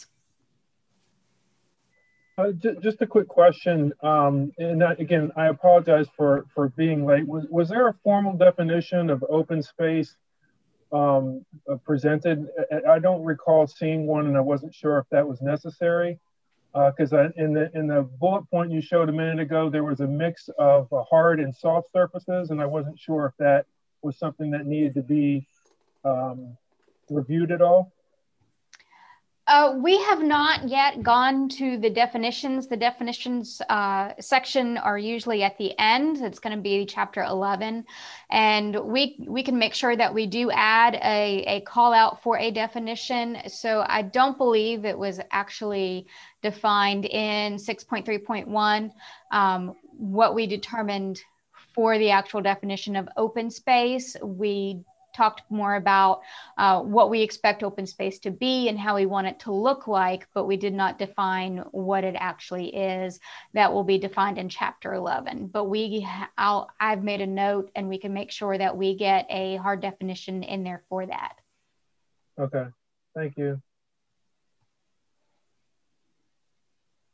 Uh, j just a quick question. Um, and that, again, I apologize for, for being late. Was, was there a formal definition of open space um, uh, presented? I, I don't recall seeing one, and I wasn't sure if that was necessary. Because uh, in the in the bullet point you showed a minute ago, there was a mix of uh, hard and soft surfaces, and I wasn't sure if that was something that needed to be um, reviewed at all. Uh, we have not yet gone to the definitions. The definitions uh, section are usually at the end. It's going to be chapter eleven. And we we can make sure that we do add a, a call out for a definition. So I don't believe it was actually defined in six point three point one. Um, what we determined for the actual definition of open space, we talked more about uh, what we expect open space to be and how we want it to look like, but we did not define what it actually is. That will be defined in chapter eleven. But we, I'll, I've made a note, and we can make sure that we get a hard definition in there for that. Okay, thank you.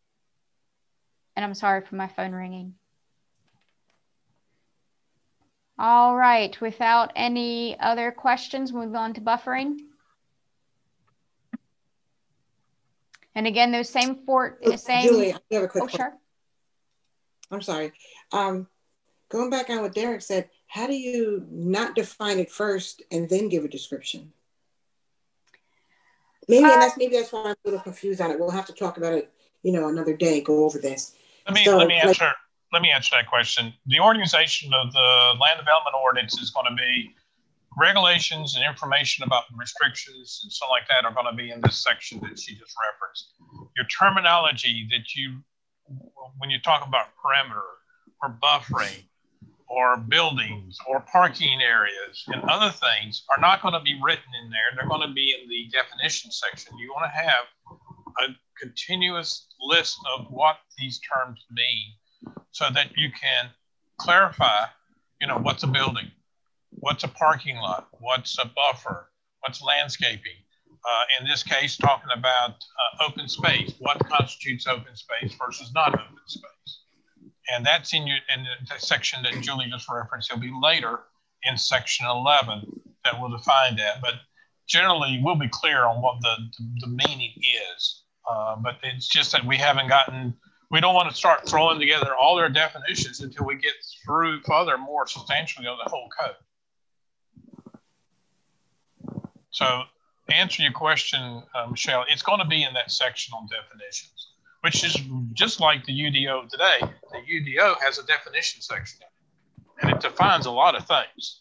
And I'm sorry for my phone ringing. All right, without any other questions, move on to buffering. And again, those same four, the same. Julie, I have a quick oh, question. sure. I'm sorry. Um, going back on what Derek said, how do you not define it first and then give a description? Maybe, uh, and that's maybe that's why I'm a little confused on it. We'll have to talk about it, you know, another day. Go over this. Let me so, let me answer. Like, let me answer that question. The organization of the land development ordinance is going to be regulations and information about restrictions and stuff like that are going to be in this section that she just referenced. Your terminology that you, when you talk about perimeter or buffering or buildings or parking areas and other things are not going to be written in there. They're going to be in the definition section. You want to have a continuous list of what these terms mean so that you can clarify, you know, what's a building, what's a parking lot, what's a buffer, what's landscaping. Uh, in this case, talking about uh, open space, what constitutes open space versus not open space. And that's in your in the section that Julie just referenced. It'll be later in section eleven that will define that. But generally, we'll be clear on what the, the, the meaning is. Uh, but it's just that we haven't gotten, we don't want to start throwing together all their definitions until we get through further more substantially on the whole code. So to answer your question, uh, Michelle, it's going to be in that section on definitions, which is just like the U D O today. The U D O has a definition section, and it defines a lot of things.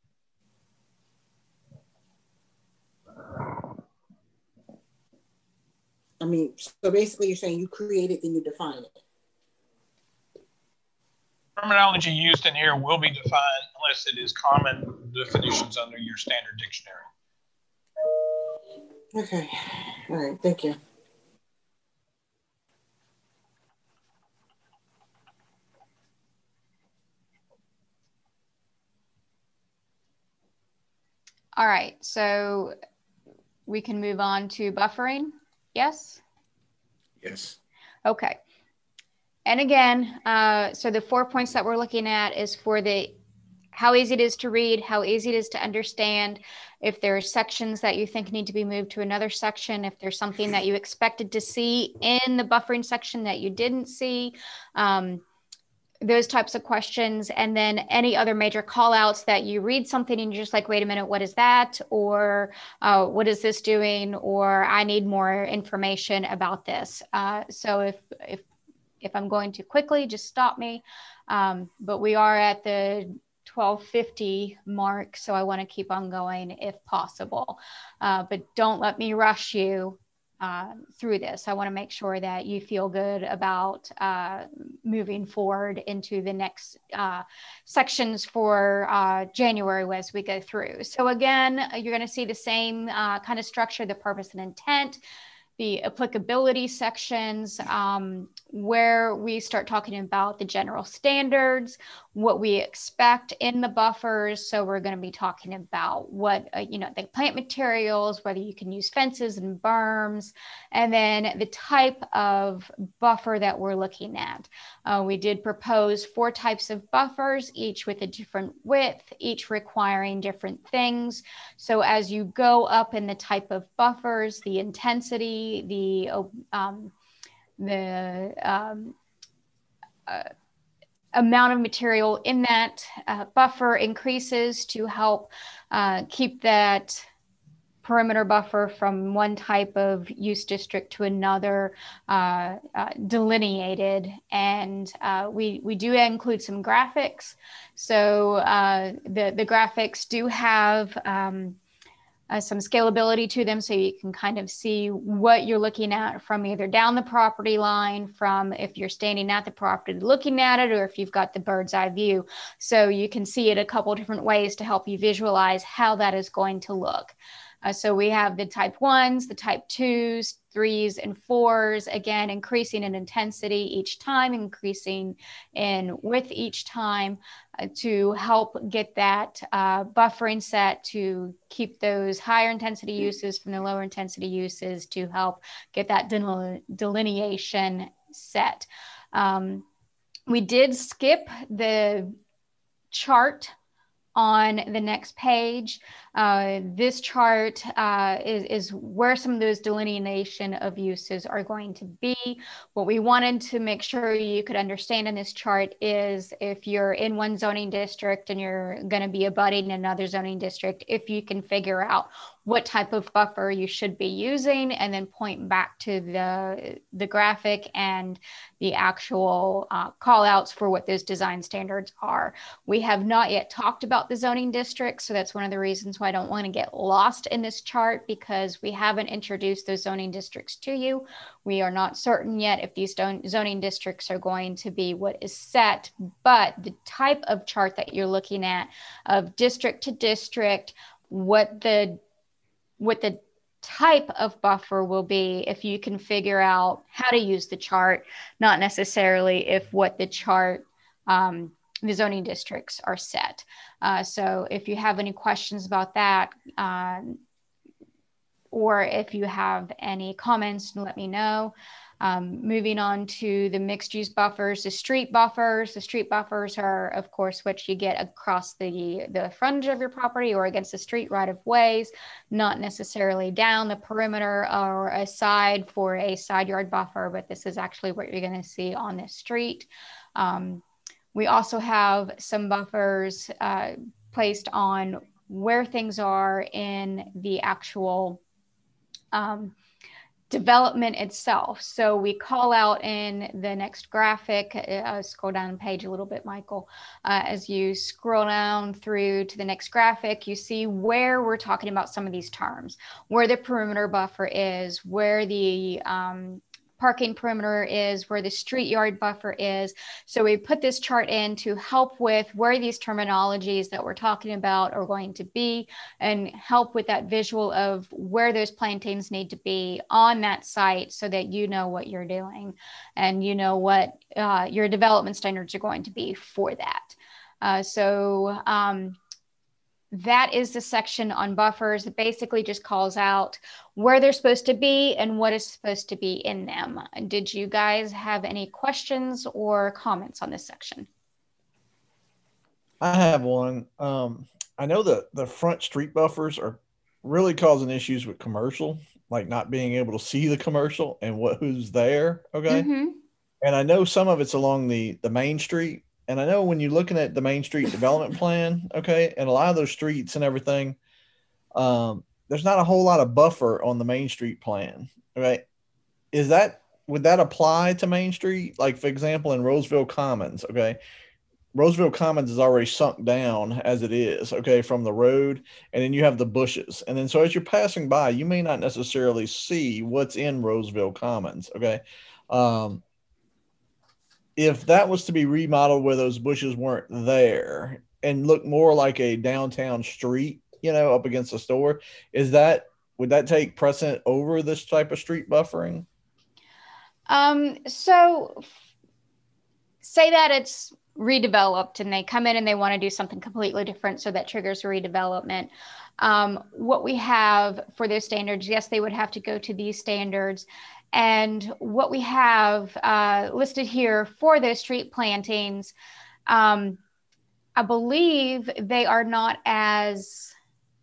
I mean, so basically you're saying you create it, then you define it. Terminology used in here will be defined unless it is common definitions under your standard dictionary. Okay, all right, thank you. All right, so we can move on to buffering. Yes? Yes. Okay. And again, uh, so the four points that we're looking at is for the how easy it is to read, how easy it is to understand, if there are sections that you think need to be moved to another section, if there's something that you expected to see in the buffering section that you didn't see, um, those types of questions. And then any other major call outs that you read something and you're just like, wait a minute, what is that? Or uh, what is this doing? Or I need more information about this. Uh, so if, if, if I'm going too quickly, just stop me. Um, but we are at the twelve fifty mark, so I want to keep on going if possible. Uh, but don't let me rush you Uh, through this. I want to make sure that you feel good about uh, moving forward into the next uh, sections for uh, January as we go through. So again, you're going to see the same uh, kind of structure, the purpose and intent, the applicability sections, um, where we start talking about the general standards, what we expect in the buffers. So we're going to be talking about what, uh, you know, the plant materials, whether you can use fences and berms, and then the type of buffer that we're looking at. Uh, we did propose four types of buffers, each with a different width, each requiring different things. So as you go up in the type of buffers, the intensity, the, um, the um, uh, amount of material in that uh, buffer increases to help uh, keep that perimeter buffer from one type of use district to another uh, uh, delineated. And uh, we, we do include some graphics. So uh, the, the graphics do have um, Uh, some scalability to them, so you can kind of see what you're looking at from either down the property line, from if you're standing at the property looking at it, or if you've got the bird's eye view. So you can see it a couple different ways to help you visualize how that is going to look. Uh, so we have the type ones, the type twos, threes, and fours, again, increasing in intensity each time, increasing in width each time uh, to help get that uh, buffering set to keep those higher intensity uses from the lower intensity uses to help get that deline- delineation set. Um, we did skip the chart on the next page. Uh, this chart uh, is, is where some of those delineation of uses are going to be. What we wanted to make sure you could understand in this chart is if you're in one zoning district and you're going to be abutting another zoning district, if you can figure out what type of buffer you should be using, and then point back to the, the graphic and the actual uh, call outs for what those design standards are. We have not yet talked about the zoning districts, so that's one of the reasons why I don't want to get lost in this chart, because we haven't introduced those zoning districts to you. We are not certain yet if these zoning districts are going to be what is set, but the type of chart that you're looking at of district to district, what the what the type of buffer will be, if you can figure out how to use the chart, not necessarily if what the chart, um, the zoning districts are set. Uh, so if you have any questions about that, uh, or if you have any comments, let me know. Um, moving on to the mixed use buffers, the street buffers. The street buffers are, of course, what you get across the, the frontage of your property or against the street right of ways, not necessarily down the perimeter or aside for a side yard buffer, but this is actually what you're going to see on this street. Um, we also have some buffers uh, placed on where things are in the actual um, development itself. So we call out in the next graphic, uh, scroll down the page a little bit, Michael. Uh, as you scroll down through to the next graphic, you see where we're talking about some of these terms, where the perimeter buffer is, where the um, parking perimeter is, where the street yard buffer is. So we put this chart in to help with where these terminologies that we're talking about are going to be, and help with that visual of where those plantings need to be on that site, so that you know what you're doing and you know what uh, your development standards are going to be for that. Uh, so um, that is the section on buffers. It basically just calls out where they're supposed to be and what is supposed to be in them. Did you guys have any questions or comments on this section? I have one. Um, I know that the front street buffers are really causing issues with commercial, like not being able to see the commercial and what who's there. Okay. Mm-hmm. And I know some of it's along the, the main street. And I know when you're looking at the Main Street development plan, okay, and a lot of those streets and everything, um, there's not a whole lot of buffer on the Main Street plan, okay? Is that, would that apply to Main Street? Like, for example, in Roseville Commons, okay? Roseville Commons is already sunk down as it is, okay, from the road, and then you have the bushes. And then so as you're passing by, you may not necessarily see what's in Roseville Commons, okay? Um, if that was to be remodeled where those bushes weren't there and look more like a downtown street, you know, up against the store, is that, would that take precedent over this type of street buffering? Um, so say that it's redeveloped and they come in and they want to do something completely different, so that triggers redevelopment. Um, what we have for those standards, yes, they would have to go to these standards. And what we have uh, listed here for those street plantings, um, I believe they are not as...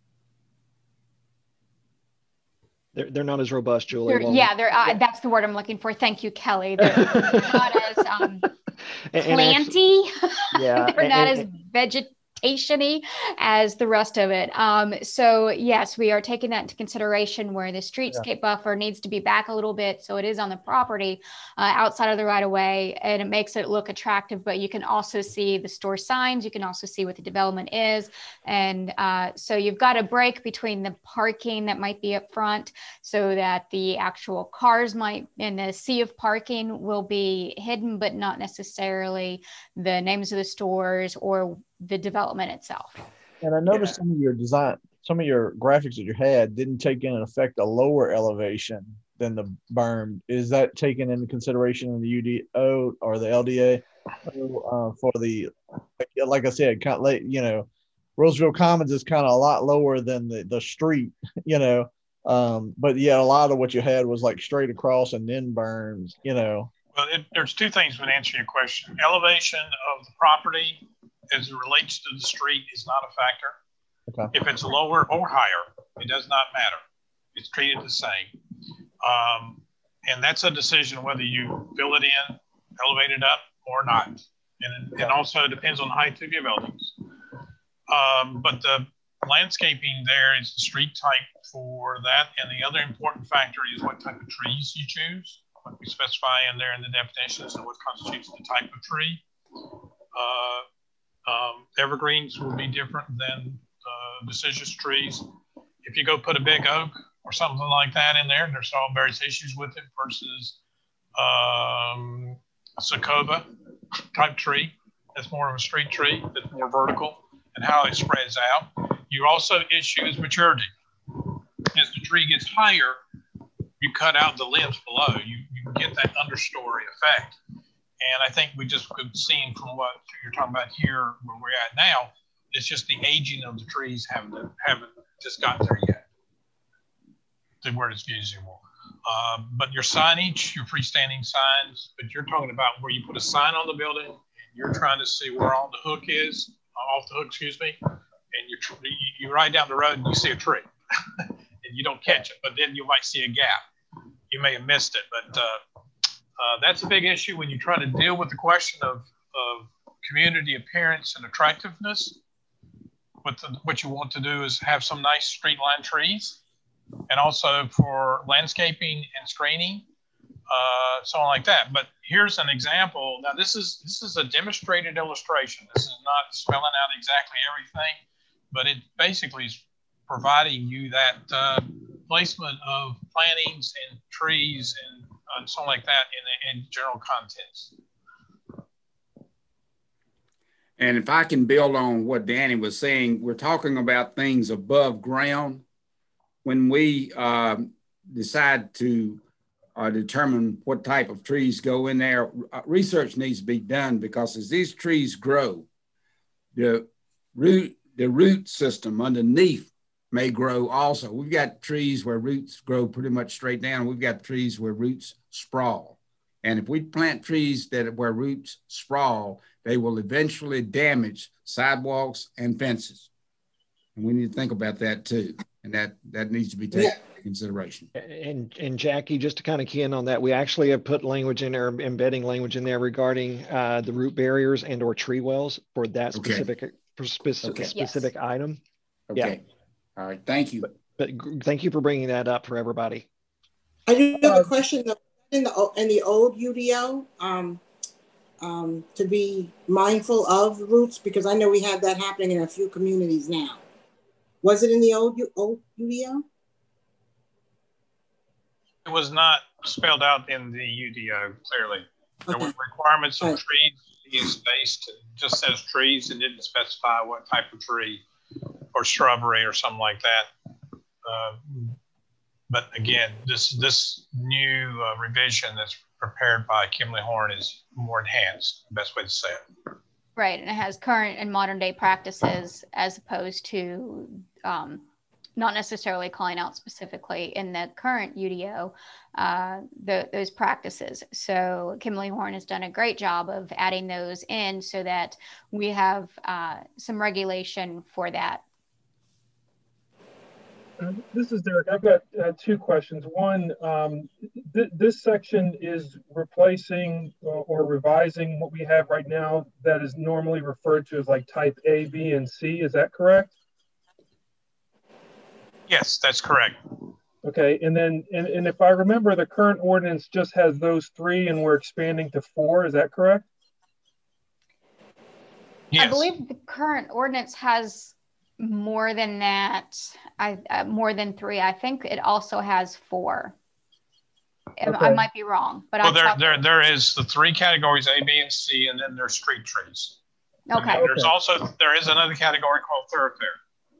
They're, they're not as robust, Julie. They're, yeah, they're, uh, that's the word I'm looking for. Thank you, Kelly. They're, they're not as um, planty. Yeah, they're not and, as vegetation-y as the rest of it. Um, so yes, we are taking that into consideration, where the streetscape yeah. buffer needs to be back a little bit, so it is on the property uh, outside of the right of way, and it makes it look attractive. But you can also see the store signs, you can also see what the development is, and uh, so you've got a break between the parking that might be up front, so that the actual cars might, in the sea of parking, will be hidden, but not necessarily the names of the stores or the development itself. And I noticed yeah. some of your design, some of your graphics that you had didn't take into effect a lower elevation than the berm. Is that taken into consideration in the U D O or the L D A uh, for the, like, like I said, kind of late, you know, Roseville Commons is kind of a lot lower than the, the street, you know, um, but yeah, a lot of what you had was like straight across and then berms, you know. Well, it, there's two things that answer your question: elevation of the property as it relates to the street is not a factor. Okay. If it's lower or higher, it does not matter. It's treated the same. Um, and that's a decision whether you fill it in, elevate it up or not. And it, it also depends on the height of your buildings. Um, but the landscaping there is the street type for that. And the other important factor is what type of trees you choose. What we specify in there in the definitions and what constitutes the type of tree. Uh, um, evergreens will be different than uh, deciduous trees. If you go put a big oak or something like that in there, there's all various issues with it versus um, a Sakova type tree. That's more of a street tree, that's more vertical and how it spreads out. Your also issue is maturity. As the tree gets higher, you cut out the limbs below. You, you get that understory effect. And I think we just could see from what you're talking about here, where we're at now, it's just the aging of the trees haven't, haven't just gotten there yet to where it's usable. Uh, but your signage, your freestanding signs, but you're talking about where you put a sign on the building and you're trying to see where on the hook is, off the hook, excuse me, and you're, you ride down the road and you see a tree and you don't catch it, but then you might see a gap. You may have missed it, but uh, uh, that's a big issue when you try to deal with the question of, of community appearance and attractiveness. What, the, what you want to do is have some nice street line trees, and also for landscaping and screening, uh, something like that. But here's an example. Now this is this is a demonstrated illustration. This is not spelling out exactly everything, but it basically is providing you that uh, placement of plantings and trees and uh, something like that in, in general contents. And if I can build on what Danny was saying, we're talking about things above ground. When we uh, decide to uh, determine what type of trees go in there, uh, research needs to be done, because as these trees grow, the root, the root system underneath may grow also. We've got trees where roots grow pretty much straight down. We've got trees where roots sprawl. And if we plant trees that where roots sprawl, they will eventually damage sidewalks and fences. And we need to think about that too. And that, that needs to be taken yeah. into consideration. And, and Jackie, just to kind of key in on that, we actually have put language in there, embedding language in there regarding uh, the root barriers and or tree wells for that specific, okay. for specific, okay. specific yes. item. Okay. Yeah. All right. Thank you. But, but thank you for bringing that up for everybody. I do have a question though. In the in the old U D O, um, um, to be mindful of roots, because I know we have that happening in a few communities now. Was it in the old old U D O? It was not spelled out in the U D O clearly. There okay. were requirements of right. trees being spaced. It just says trees and didn't specify what type of tree or shrubbery or something like that. Uh, But again, this this new uh, revision that's prepared by Kimley Horn is more enhanced, the best way to say it. Right, and it has current and modern day practices as opposed to um, not necessarily calling out specifically in the current U D O uh, the, those practices. So Kimley Horn has done a great job of adding those in so that we have uh, some regulation for that. Uh, this is Derek. I've got uh, two questions. One, um, th this section is replacing or, or revising what we have right now that is normally referred to as like type A, B, and C. Is that correct? Yes, that's correct. Okay, and then, and, and if I remember, the current ordinance just has those three and we're expanding to four. Is that correct? Yes. I believe the current ordinance has more than that, I uh, more than three. I think it also has four. Okay. I might be wrong, but well, there, there, there is the three categories A, B, and C, and then there's street trees. Okay. And there's okay. also there is another category called thoroughfare.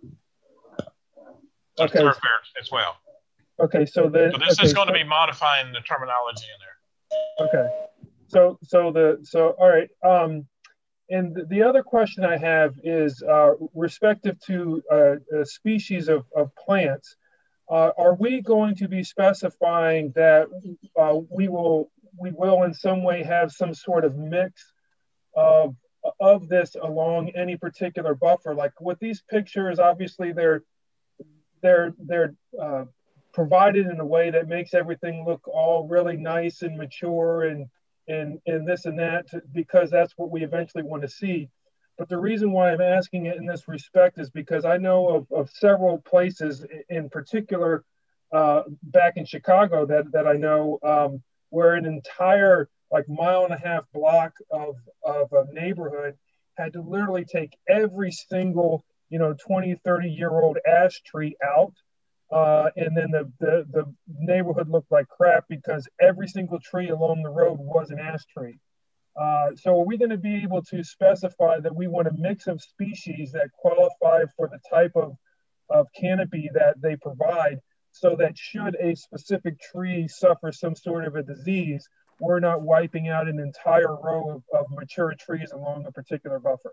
There's okay. thoroughfare as well. Okay, so the so this okay, is going so, to be modifying the terminology in there. Okay, so so the so all right. Um, And the other question I have is uh, respective to uh, a species of, of plants, uh, are we going to be specifying that uh, we will we will in some way have some sort of mix of of this along any particular buffer. Like with these pictures, obviously they're they're they're uh, provided in a way that makes everything look all really nice and mature and and and this and that, to, because that's what we eventually want to see. But the reason why I'm asking it in this respect is because I know of, of several places, in particular uh, back in Chicago, that that I know um, where an entire like mile and a half block of of a neighborhood had to literally take every single, you know, twenty, thirty year old ash tree out. Uh, and then the, the, the neighborhood looked like crap because every single tree along the road was an ash tree. Uh, so are we going to be able to specify that we want a mix of species that qualify for the type of, of canopy that they provide, so that should a specific tree suffer some sort of a disease, we're not wiping out an entire row of, of mature trees along a particular buffer?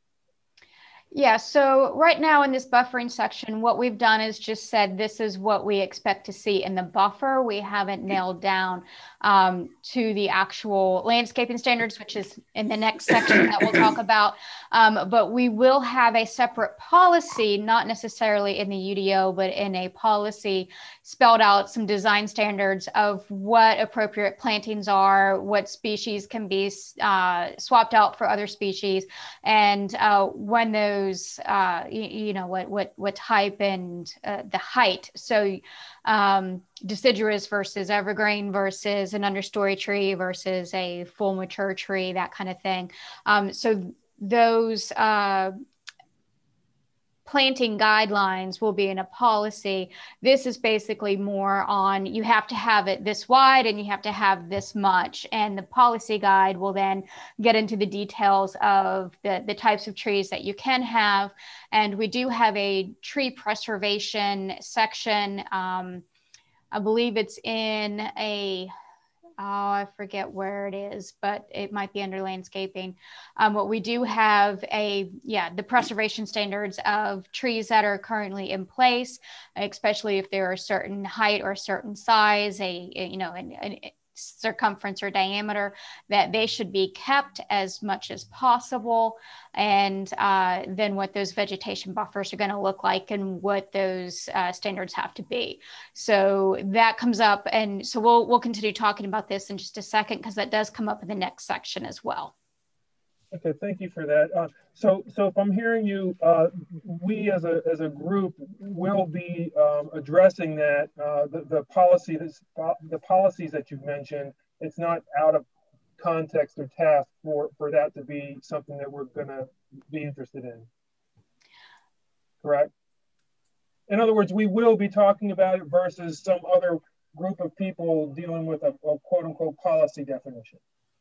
Yeah, so right now in this buffering section, what we've done is just said this is what we expect to see in the buffer. We haven't nailed down um, to the actual landscaping standards, which is in the next section that we'll talk about. Um, but we will have a separate policy, not necessarily in the U D O, but in a policy spelled out some design standards of what appropriate plantings are, what species can be uh, swapped out for other species, and uh, when those, uh, you, you know, what what what type and uh, the height. So um, deciduous versus evergreen versus an understory tree versus a full mature tree, that kind of thing. Um, so those uh, planting guidelines will be in a policy. This is basically more on, you have to have it this wide and you have to have this much. And the policy guide will then get into the details of the, the types of trees that you can have. And we do have a tree preservation section. Um, I believe it's in a, oh, I forget where it is, but it might be under landscaping. Um, but we do have a, yeah, the preservation standards of trees that are currently in place, especially if they're a certain height or a certain size, a, a you know, an, an circumference or diameter, that they should be kept as much as possible. And uh, then what those vegetation buffers are going to look like and what those uh, standards have to be. So that comes up. And so we'll, we'll continue talking about this in just a second, because that does come up in the next section as well. Okay, thank you for that. Uh, so, so if I'm hearing you, uh, we as a as a group will be um, addressing that uh, the the policy that's, the policies that you've mentioned. It's not out of context or task for for that to be something that we're going to be interested in. Correct? In other words, we will be talking about it versus some other group of people dealing with a, a quote unquote policy definition.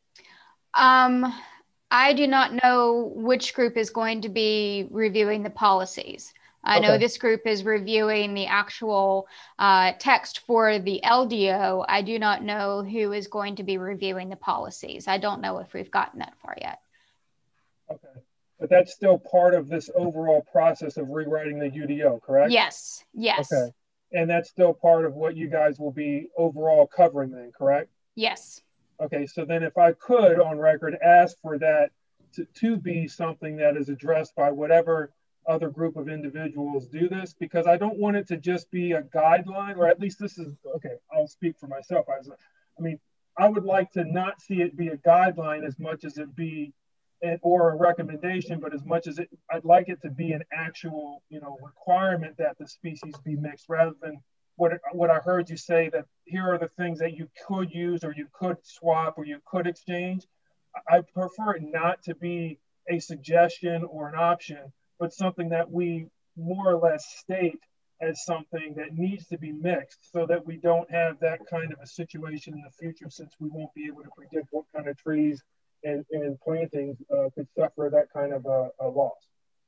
Um. I do not know which group is going to be reviewing the policies. I okay. know this group is reviewing the actual uh, text for the L D O. I do not know who is going to be reviewing the policies. I don't know if we've gotten that far yet. Okay, but that's still part of this overall process of rewriting the U D O, correct? Yes, yes. Okay, and that's still part of what you guys will be overall covering then, correct? Yes. Okay, so then if I could on record ask for that to, to be something that is addressed by whatever other group of individuals do this, because I don't want it to just be a guideline, or at least this is, okay, I'll speak for myself. I, was, I mean, I would like to not see it be a guideline as much as it be, an, or a recommendation, but as much as it, I'd like it to be an actual, you know, requirement that the species be mixed, rather than What, what I heard you say, that here are the things that you could use or you could swap or you could exchange. I prefer it not to be a suggestion or an option, but something that we more or less state as something that needs to be mixed, so that we don't have that kind of a situation in the future, since we won't be able to predict what kind of trees and, and plantings uh, could suffer that kind of a, a loss.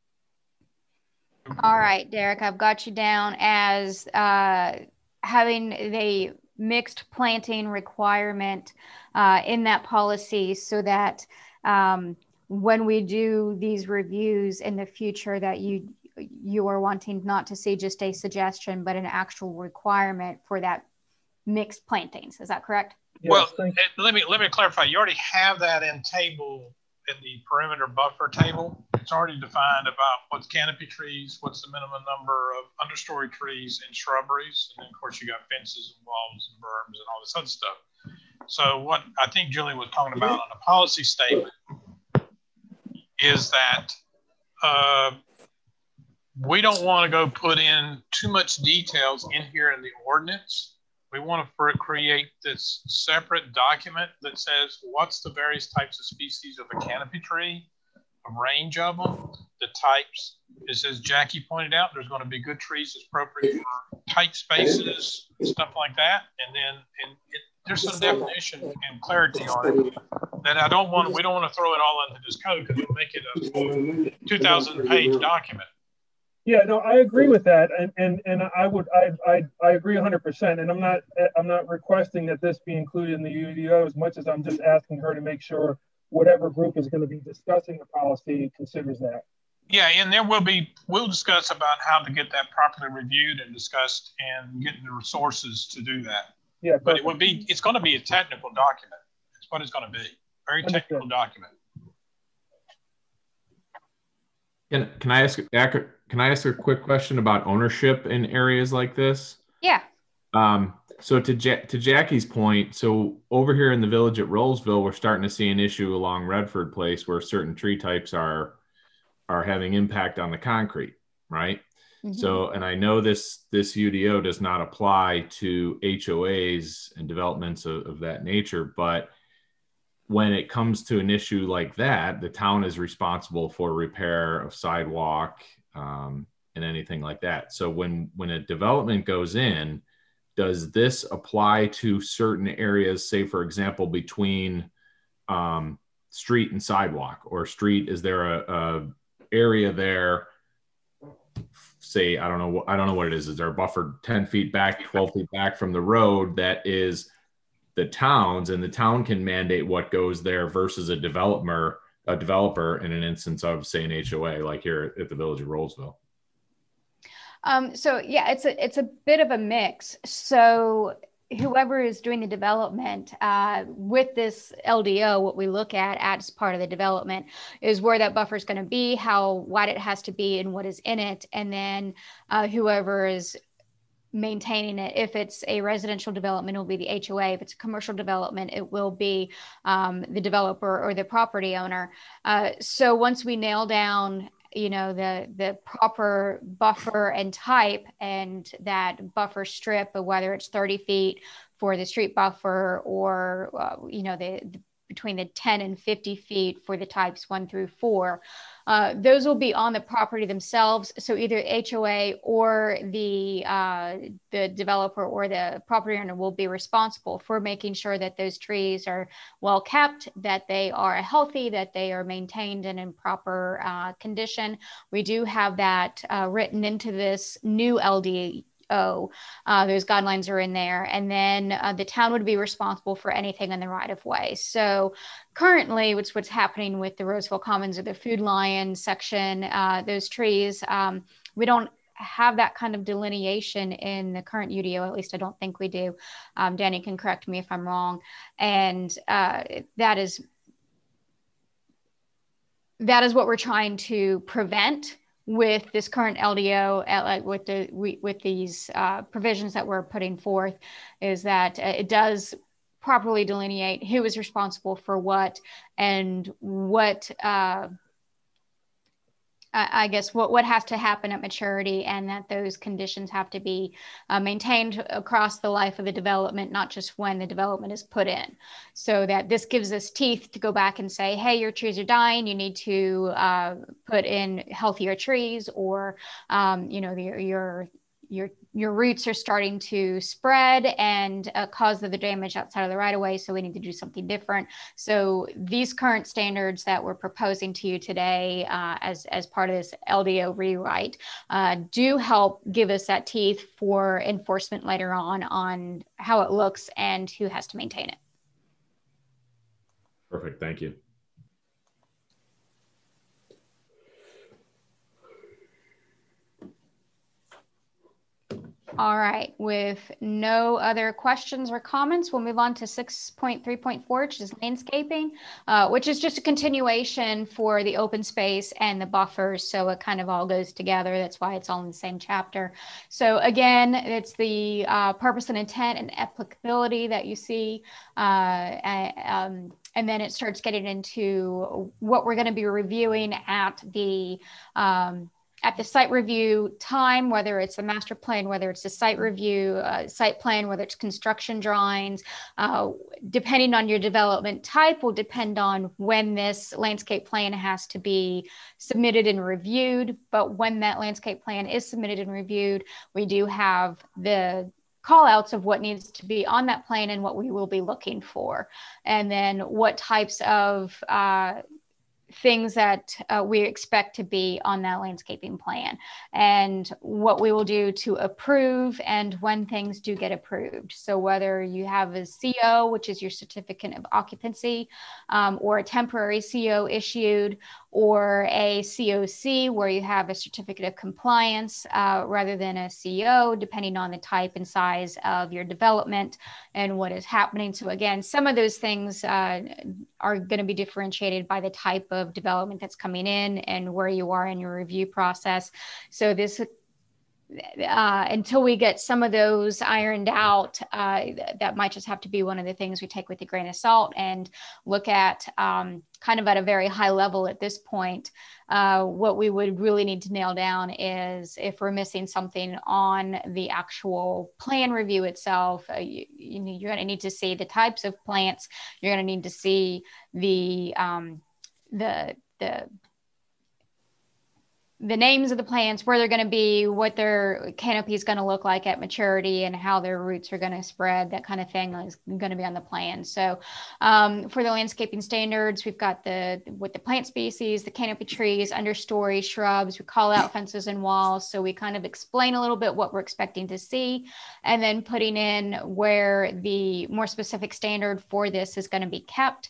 All right, Derek, I've got you down as uh, having the mixed planting requirement uh, in that policy, so that um, when we do these reviews in the future, that you you are wanting not to see just a suggestion, but an actual requirement for that mixed plantings. Is that correct? Well, yes, let me let me clarify. You already have that in table in the perimeter buffer table, it's already defined about what's canopy trees, what's the minimum number of understory trees and shrubberies. And then of course you got fences and walls and berms and all this other stuff. So what I think Julie was talking about on the policy statement is that uh, we don't want to go put in too much details in here in the ordinance. We want to create this separate document that says what's the various types of species of a canopy tree, a range of them, the types. As, as Jackie pointed out, there's going to be good trees that's appropriate for tight spaces, stuff like that. And then and it, there's some definition and clarity on it that I don't want, we don't want to throw it all into this code because it'll make it a two thousand page document. Yeah, no, I agree with that, and and and I would I I I agree one hundred percent. And I'm not I'm not requesting that this be included in the U D O as much as I'm just asking her to make sure whatever group is going to be discussing the policy considers that. Yeah, and there will be we'll discuss about how to get that properly reviewed and discussed, and getting the resources to do that. Yeah, perfect. But it would be it's going to be a technical document. That's what it's going to be. Very technical Understood. document. Can can I ask can I ask a quick question about ownership in areas like this? Yeah. Um, so to ja to Jackie's point, so over here in the village at Rollsville, we're starting to see an issue along Redford Place where certain tree types are are having impact on the concrete, right? Mm-hmm. So, and I know this this U D O does not apply to H O As and developments of, of that nature, but when it comes to an issue like that, the town is responsible for repair of sidewalk um, and anything like that. So when, when a development goes in, does this apply to certain areas, say, for example, between um, street and sidewalk, or street, is there a, a area there, say, I don't know, I don't know what it is. Is there a buffer ten feet back, twelve feet back from the road that is the towns, and the town can mandate what goes there versus a developer, a developer in an instance of, say, an H O A, like here at the Village of Rollsville? Um, so yeah, it's a it's a bit of a mix. So whoever is doing the development uh, with this L D O, what we look at as part of the development is where that buffer is going to be, how wide it has to be, and what is in it, and then uh, whoever is maintaining it. If it's a residential development, it will be the H O A. If it's a commercial development, it will be um, the developer or the property owner. Uh, so once we nail down, you know, the the proper buffer and type, and that buffer strip, whether it's thirty feet for the street buffer, or uh, you know, the, the between the ten and fifty feet for the types one through four. Uh, those will be on the property themselves. So either H O A or the uh, the developer or the property owner will be responsible for making sure that those trees are well kept, that they are healthy, that they are maintained and in proper uh, condition. We do have that uh, written into this new L D O. Uh, those guidelines are in there. And then uh, the town would be responsible for anything in the right of way. So currently, what's what's happening with the Roseville Commons or the Food Lion section, uh, those trees, um, we don't have that kind of delineation in the current U D O. At least I don't think we do. Um, Danny can correct me if I'm wrong. And uh, that is that is what we're trying to prevent with this current L D O, uh, with the we, with these uh, provisions that we're putting forth, is that uh, it does properly delineate who is responsible for what, and what uh, I, I guess what what has to happen at maturity, and that those conditions have to be uh, maintained across the life of the development, not just when the development is put in. So that this gives us teeth to go back and say, hey, your trees are dying, you need to uh, put in healthier trees, or um, you know, the, your your your roots are starting to spread and uh, cause the damage outside of the right of way, so we need to do something different. So these current standards that we're proposing to you today uh, as, as part of this L D O rewrite uh, do help give us that teeth for enforcement later on, on how it looks and who has to maintain it. Perfect, thank you. All right, with no other questions or comments, we'll move on to six point three point four, which is landscaping, uh, which is just a continuation for the open space and the buffers. So it kind of all goes together. That's why it's all in the same chapter. So again, it's the uh, purpose and intent and applicability that you see. Uh, um, and then it starts getting into what we're going to be reviewing at the um, at the site review time, whether it's a master plan, whether it's a site review, uh, site plan, whether it's construction drawings, uh, depending on your development type will depend on when this landscape plan has to be submitted and reviewed. But when that landscape plan is submitted and reviewed, we do have the call outs of what needs to be on that plan and what we will be looking for. And then what types of uh, things that uh, we expect to be on that landscaping plan and what we will do to approve and when things do get approved. So whether you have a C O, which is your certificate of occupancy, um, or a temporary C O issued, or a C O C where you have a certificate of compliance uh, rather than a C O, depending on the type and size of your development and what is happening. So again, some of those things uh, are going to be differentiated by the type of development that's coming in and where you are in your review process. So this Uh, until we get some of those ironed out, uh, th- that might just have to be one of the things we take with a grain of salt and look at um, kind of at a very high level at this point. Uh, what we would really need to nail down is if we're missing something on the actual plan review itself, uh, you, you know, you're going to need to see the types of plants. You're going to need to see the um, the the the names of the plants, where they're going to be, what their canopy is going to look like at maturity, and how their roots are going to spread. That kind of thing is going to be on the plan. So um, for the landscaping standards, we've got the with the plant species, the canopy trees, understory shrubs. We call out fences and walls. So we kind of explain a little bit what we're expecting to see, and then putting in where the more specific standard for this is going to be kept.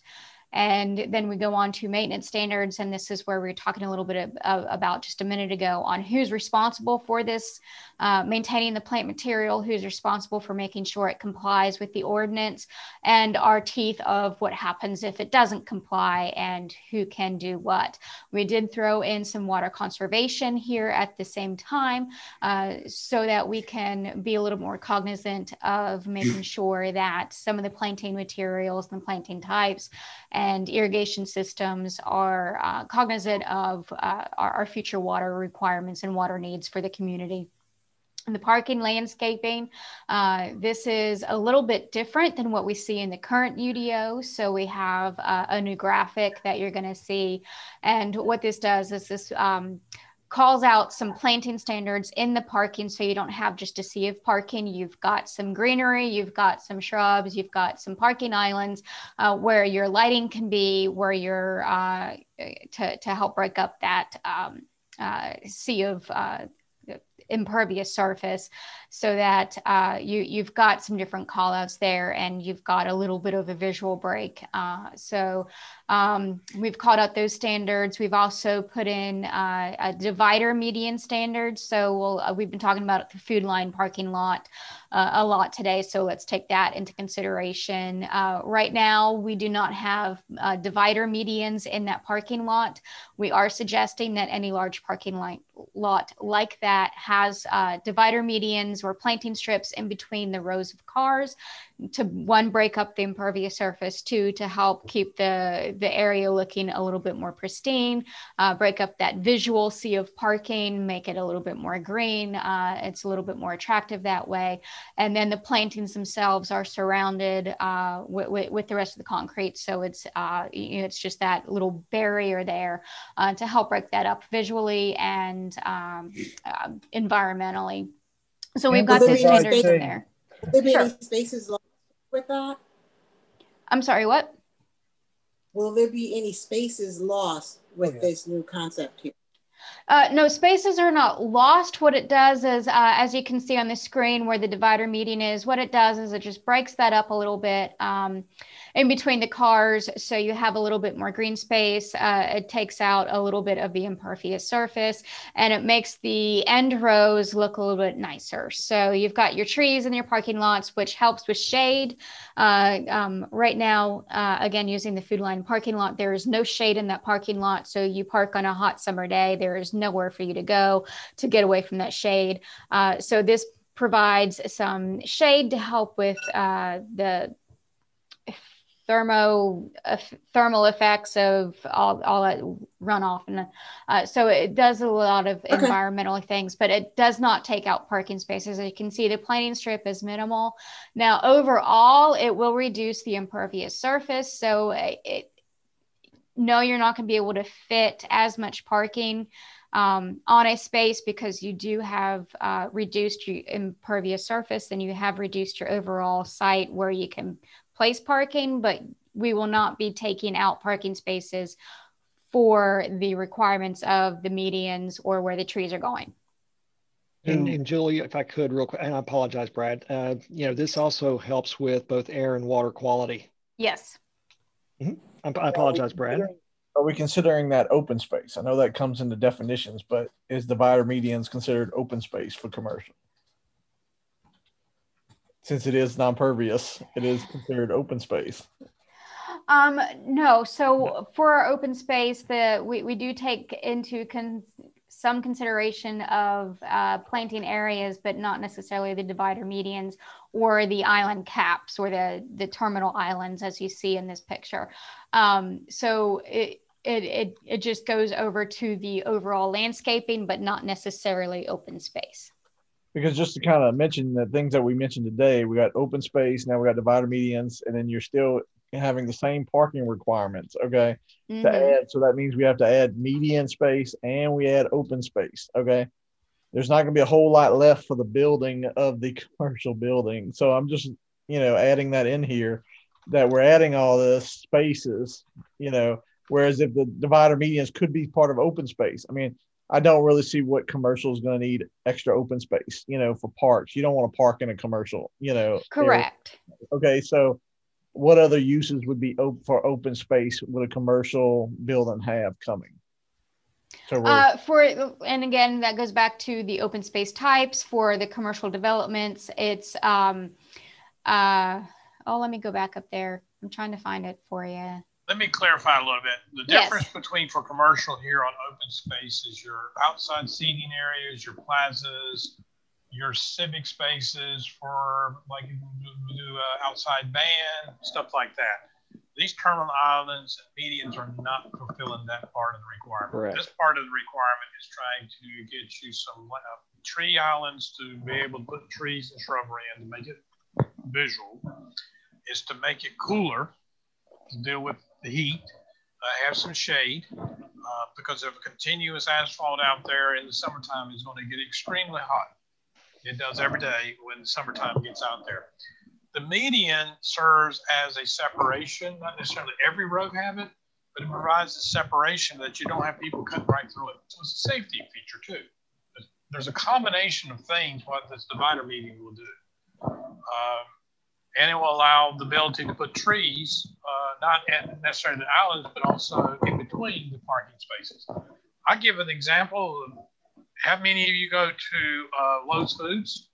And then we go on to maintenance standards. And this is where we were talking a little bit of, of, about just a minute ago on who's responsible for this, uh, maintaining the plant material, who's responsible for making sure it complies with the ordinance, and our teeth of what happens if it doesn't comply and who can do what. We did throw in some water conservation here at the same time uh, so that we can be a little more cognizant of making sure that some of the planting materials and planting types and irrigation systems are uh, cognizant of uh, our, our future water requirements and water needs for the community. And the parking landscaping, uh, this is a little bit different than what we see in the current U D O. So we have uh, a new graphic that you're going to see. And what this does is this um, calls out some planting standards in the parking, so you don't have just a sea of parking. You've got some greenery, you've got some shrubs, you've got some parking islands uh, where your lighting can be, where you're uh, to, to help break up that um, uh, sea of uh, impervious surface, so that uh, you, you've got some different call outs there, and you've got a little bit of a visual break. Uh, so um, we've called out those standards. We've also put in uh, a divider median standard. So we'll, uh, we've been talking about the food line parking lot uh, a lot today. So let's take that into consideration. Uh, right now, we do not have uh, divider medians in that parking lot. We are suggesting that any large parking lot, lot like that has uh, divider medians or planting strips in between the rows of cars to, one, break up the impervious surface, two, to help keep the, the area looking a little bit more pristine, uh, break up that visual sea of parking, make it a little bit more green. Uh, it's a little bit more attractive that way. And then the plantings themselves are surrounded uh, with, with, with the rest of the concrete. So it's, uh, you know, it's just that little barrier there uh, to help break that up visually and um, uh, environmentally. So we've got the standards in there. Will there be Sure. any spaces lost with that? I'm sorry, what? Will there be any spaces lost with Okay. this new concept here? Uh, no, spaces are not lost. What it does is, uh, as you can see on the screen where the divider median is, what it does is it just breaks that up a little bit um, in between the cars. So you have a little bit more green space. Uh, it takes out a little bit of the impervious surface, and it makes the end rows look a little bit nicer. So you've got your trees in your parking lots, which helps with shade. Uh, um, right now, uh, again, using the Food Line parking lot, there is no shade in that parking lot. So you park on a hot summer day, there is nowhere for you to go to get away from that shade. Uh, so this provides some shade to help with uh, the thermo uh, thermal effects of all, all that runoff. And uh, so it does a lot of okay. environmental things, but it does not take out parking spaces. As you can see, the planing strip is minimal. Now, overall, it will reduce the impervious surface. So it, no, you're not going to be able to fit as much parking um, on a space because you do have uh, reduced your impervious surface, and you have reduced your overall site where you can place parking, but we will not be taking out parking spaces for the requirements of the medians or where the trees are going. And, and Julie, if I could real quick, and I apologize, Brad, uh, you know, this also helps with both air and water quality. Yes. Mm-hmm. I, I apologize, Brad. Are we considering that open space? I know that comes into definitions, but is divider medians considered open space for commercial? Since it is non-pervious, it is considered open space. Um, no, so no. For our open space, the we, we do take into con some consideration of uh, planting areas, but not necessarily the divider medians or the island caps or the, the terminal islands, as you see in this picture. Um, so it, it, it, it just goes over to the overall landscaping, but not necessarily open space. Because just to kind of mention the things that we mentioned today, we got open space, now we got divider medians, and then you're still having the same parking requirements, okay, mm-hmm. to add. So that means we have to add median space and we add open space, okay? There's not going to be a whole lot left for the building of the commercial building. So I'm just, you know, adding that in here, that we're adding all this spaces, you know, whereas if the divider medians could be part of open space, I mean, I don't really see what commercial is going to need extra open space, you know, for parks. You don't want to park in a commercial, you know. Correct. Area. Okay, so what other uses would be open for open space would a commercial building have coming? So uh, for, and again, that goes back to the open space types for the commercial developments. It's, um, uh, oh, let me go back up there. I'm trying to find it for you. Let me clarify a little bit. The difference yes. between for commercial here on open space is your outside seating areas, your plazas, your civic spaces for like you do uh, outside band, stuff like that. These terminal islands and medians are not fulfilling that part of the requirement. Correct. This part of the requirement is trying to get you some uh, tree islands to be able to put trees and shrubbery in to make it visual, is to make it cooler, to deal with the heat, uh, have some shade, uh, because of continuous asphalt out there in the summertime is going to get extremely hot. It does every day when the summertime gets out there. The median serves as a separation, not necessarily every road have it, but it provides a separation that you don't have people cutting right through it. So it's a safety feature too. There's a combination of things what this divider median will do. Um, and it will allow the ability to put trees, uh, not at necessarily the islands, but also in between the parking spaces. I'll give an example. How many of you go to uh, Lowe's Foods?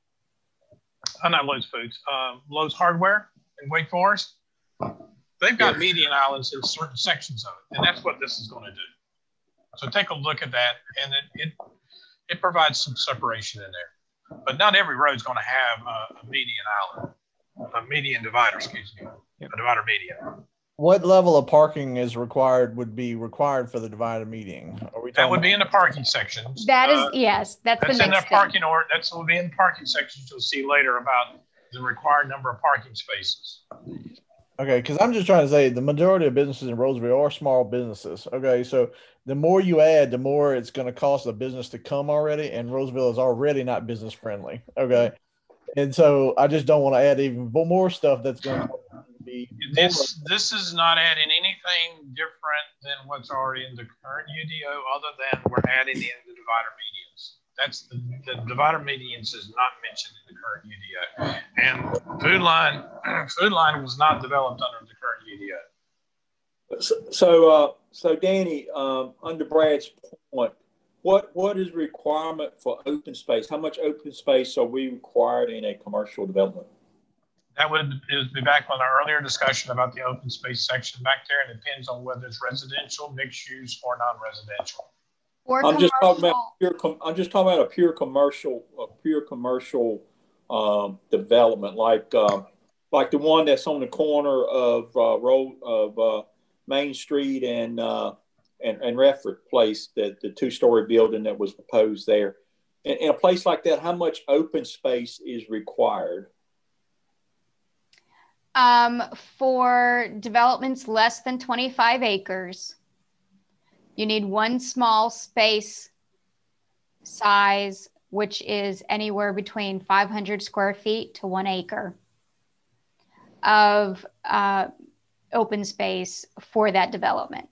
Uh, not Lowe's Foods, uh, Lowe's Hardware in Wake Forest. They've got median islands in certain sections of it, and that's what this is going to do. So take a look at that, and it it, it provides some separation in there. But not every road is going to have a, a median island, a median divider, excuse me, a divider median. What level of parking is required would be required for the divider median? Are we that would about? be in the parking sections. That is, uh, yes, that's, that's the in next the parking order. That's will be in the parking sections. You'll see later about the required number of parking spaces. Okay, because I'm just trying to say the majority of businesses in Roseville are small businesses. Okay, so the more you add, the more it's going to cost the business to come already, and Roseville is already not business friendly. Okay, and so I just don't want to add even more stuff that's going to be This this is not adding anything different than what's already in the current U D O, other than we're adding in the divider medians. That's the, the divider medians is not mentioned in the current U D O. And food line, food line was not developed under the current U D O. So, so, uh, so Danny, um, under Brad's point, what what is requirement for open space? How much open space are we required in a commercial development? That would be back on our earlier discussion about the open space section back there. It depends on whether it's residential, mixed use, or non-residential. Or I'm commercial. just talking about pure. Com I'm just talking about a pure commercial, a pure commercial um, development, like uh, like the one that's on the corner of uh, road of uh, Main Street and uh, and and Redford Place, the the two-story building that was proposed there. In, in a place like that, how much open space is required? Um, for developments less than twenty-five acres, you need one small space size, which is anywhere between five hundred square feet to one acre of uh, open space for that development.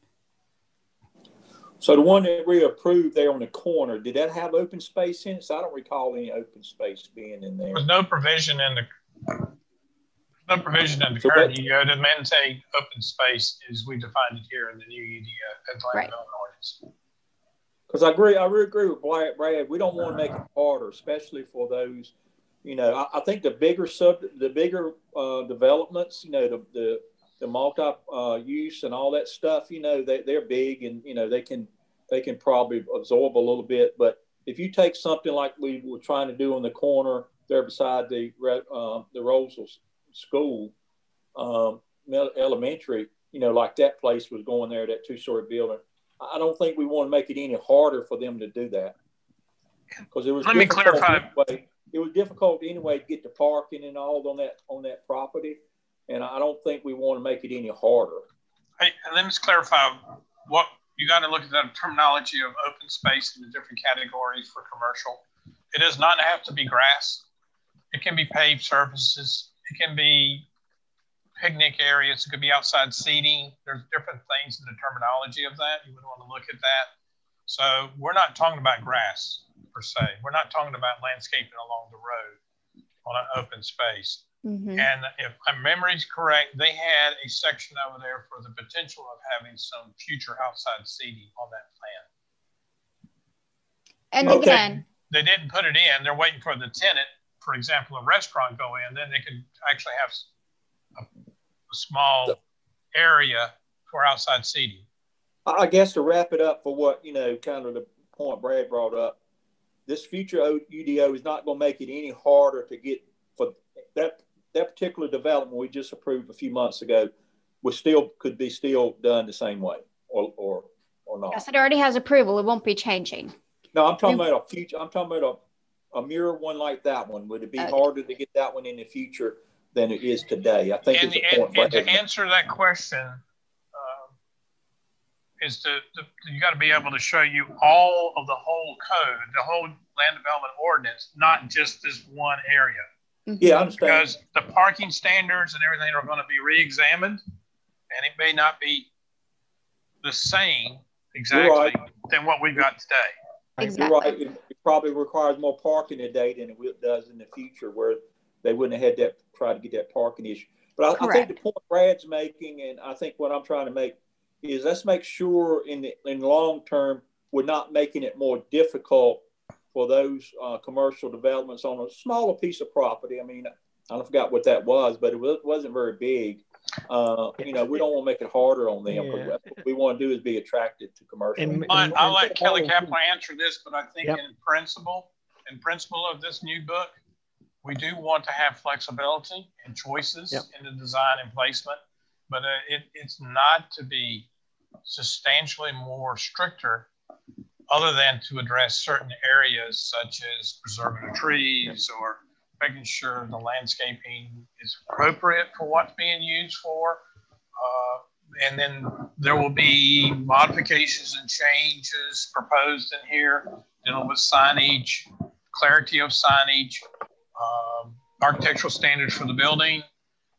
So the one that we approved there on the corner, did that have open space in it? So I don't recall any open space being in there. There's no provision in the no provision in the So current that- U D O to maintain open space as we defined it here in the new U D O, Atlanta Right. Development Ordinance. Because I agree, I really agree with Brad. Brad. We don't want to make it harder, especially for those. You know, I, I think the bigger sub, the bigger uh, developments, you know, the the, the multi uh, use and all that stuff. You know, they they're big and you know they can they can probably absorb a little bit. But if you take something like we were trying to do on the corner there beside the uh, the Rosal School, um, elementary, you know, like that place was going there, that two-story building. I don't think we want to make it any harder for them to do that, because it was. Let me clarify. Anyway, it was difficult anyway to get the parking and all on that on that property, and I don't think we want to make it any harder. Hey, and let me just clarify what you got to look at that terminology of open space in the different categories for commercial. It does not have to be grass. It can be paved surfaces. It can be picnic areas. It could be outside seating. There's different things in the terminology of that. You would want to look at that. So we're not talking about grass per se. We're not talking about landscaping along the road on an open space. Mm-hmm. And if my memory is correct, they had a section over there for the potential of having some future outside seating on that plan. And okay. again, they didn't put it in. They're waiting for the tenant, for example, a restaurant go in, then they could actually have a, a small area for outside seating. I guess to wrap it up for what, you know, kind of the point Brad brought up, this future U D O is not going to make it any harder to get for that, that particular development we just approved a few months ago was still, could be still done the same way or, or, or not. Yes, it already has approval. It won't be changing. No, I'm talking we, about a future, I'm talking about a, a mirror one like that one. Would it be okay. harder to get that one in the future than it is today? I think and, it's a point. And, and to answer that question uh, is to, to you got to be able to show you all of the whole code, the whole land development ordinance, not just this one area. Yeah, I understand. Because the parking standards and everything are going to be re-examined, and it may not be the same exactly right. than what we've got today. Exactly. You're right. It, it probably requires more parking today than it does in the future, where they wouldn't have had that, try to get that parking issue. But I, I think the point Brad's making, and I think what I'm trying to make, is let's make sure in the in the long term, we're not making it more difficult for those uh, commercial developments on a smaller piece of property. I mean, I don't forgot what that was, but it was, wasn't very big. Uh, you know, we don't want to make it harder on them. Yeah. What we want to do is be attracted to commercial. And, and, I'll let Kelly Kaplan answer this, but I think yep. in principle, in principle of this new book, we do want to have flexibility and choices yep. in the design and placement, but uh, it, it's not to be substantially more stricter other than to address certain areas such as preserving the trees or making sure the landscaping is appropriate for what's being used for. Uh, and then there will be modifications and changes proposed in here, dealing with signage, clarity of signage, um, architectural standards for the building,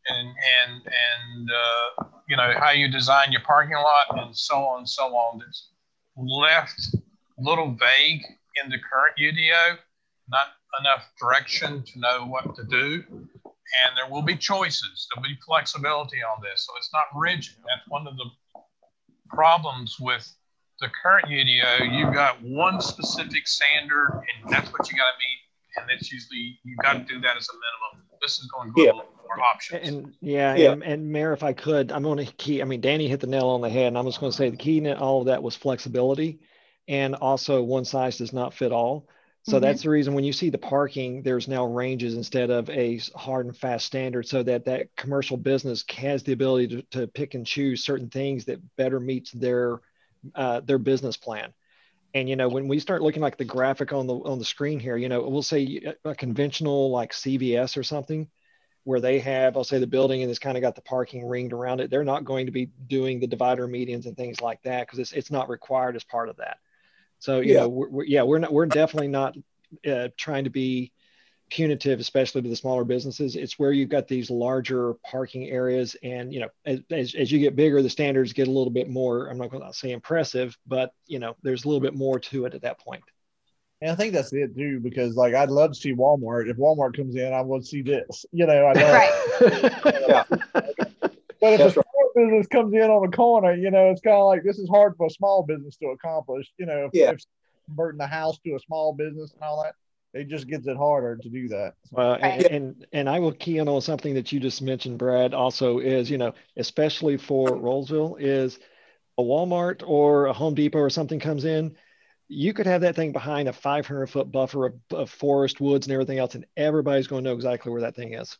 and and and uh, you know, how you design your parking lot and so on and so on. That's left a little vague in the current U D O, not enough direction to know what to do. And there will be choices. There'll be flexibility on this. So it's not rigid. That's one of the problems with the current U D O. You've got one specific standard, and that's what you got to meet. And that's usually, you got to do that as a minimum. This is going to give yeah. a little more options. And yeah, yeah. And, and Mayor, if I could, I'm going to key, I mean, Danny hit the nail on the head, and I'm just going to say the key in all of that was flexibility, and also one size does not fit all. So mm-hmm. that's the reason when you see the parking, there's now ranges instead of a hard and fast standard, so that that commercial business has the ability to, to pick and choose certain things that better meets their uh, their business plan. And, you know, when we start looking like the graphic on the on the screen here, you know, we'll say a conventional like C V S or something where they have, I'll say the building and it's kind of got the parking ringed around it. They're not going to be doing the divider medians and things like that because it's, it's not required as part of that. So, you yeah. know, we're, we're, yeah, we're not, we're definitely not uh, trying to be punitive, especially to the smaller businesses. It's where you've got these larger parking areas, and, you know, as, as, as you get bigger, the standards get a little bit more, I'm not going to say impressive, but, you know, there's a little bit more to it at that point. And I think that's it too, because like, I'd love to see Walmart. If Walmart comes in, I want to see this, you know, I know. Right. yeah. But if that's a small right. business comes in on the corner, you know, it's kind of like, this is hard for a small business to accomplish, you know, if, yeah. if converting the house to a small business and all that, it just gets it harder to do that. Well, and, and and I will key in on something that you just mentioned, Brad, also is, you know, especially for Rolesville, is a Walmart or a Home Depot or something comes in, you could have that thing behind a five hundred foot buffer of, of forest, woods, and everything else, and everybody's going to know exactly where that thing is.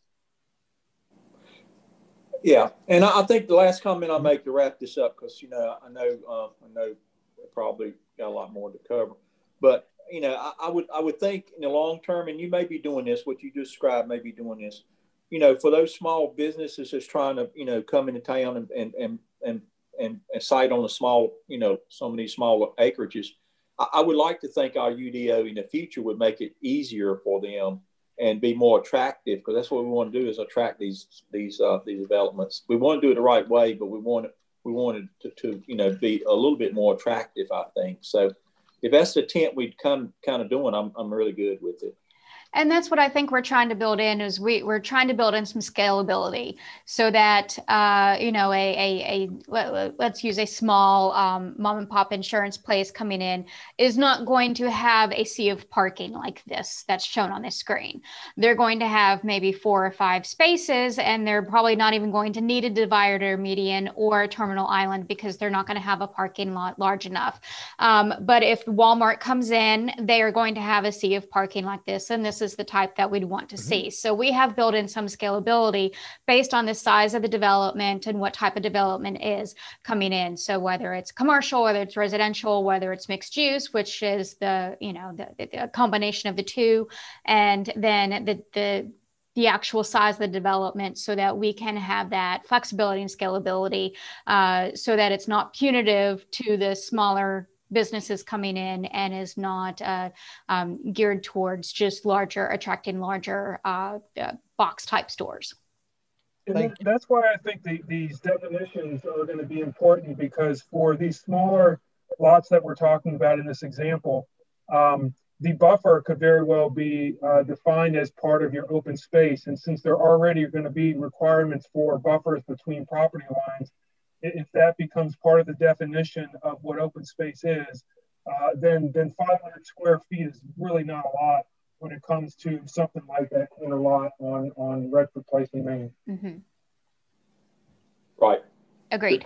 Yeah, and I think the last comment I'll make to wrap this up, because, you know, I know uh, I know we probably got a lot more to cover, but, you know, I, I would I would think in the long term, and you may be doing this, what you described may be doing this, you know, for those small businesses that's trying to, you know, come into town and and and and, and, and site on the small, you know, some of these small acreages, I, I would like to think our U D O in the future would make it easier for them and be more attractive, because that's what we want to do, is attract these these uh, these developments. We want to do it the right way, but we want it we wanted to, to you know be a little bit more attractive, I think. So if that's the intent we'd come kind of doing, I'm I'm really good with it. And that's what I think we're trying to build in is we, we're trying to build in some scalability so that, uh, you know, a, a, a let, let's use a small um, mom and pop insurance place coming in is not going to have a sea of parking like this that's shown on this screen. They're going to have maybe four or five spaces, and they're probably not even going to need a divider median or a terminal island because they're not going to have a parking lot large enough. Um, but if Walmart comes in, they are going to have a sea of parking like this, and this is the type that we'd want to mm-hmm. see. So we have built in some scalability based on the size of the development and what type of development is coming in. So whether it's commercial, whether it's residential, whether it's mixed use, which is the, you know, the, the combination of the two, and then the, the, the actual size of the development, so that we can have that flexibility and scalability uh, so that it's not punitive to the smaller businesses coming in and is not uh, um, geared towards just larger, attracting larger uh, uh, box type stores. And that's why I think the, these definitions are going to be important, because for these smaller lots that we're talking about in this example, um, the buffer could very well be uh, defined as part of your open space. And since there already are going to be requirements for buffers between property lines, if that becomes part of the definition of what open space is, uh, then then five hundred square feet is really not a lot when it comes to something like that corner lot on, on Redford Place in Maine. Mm-hmm. Right. Agreed.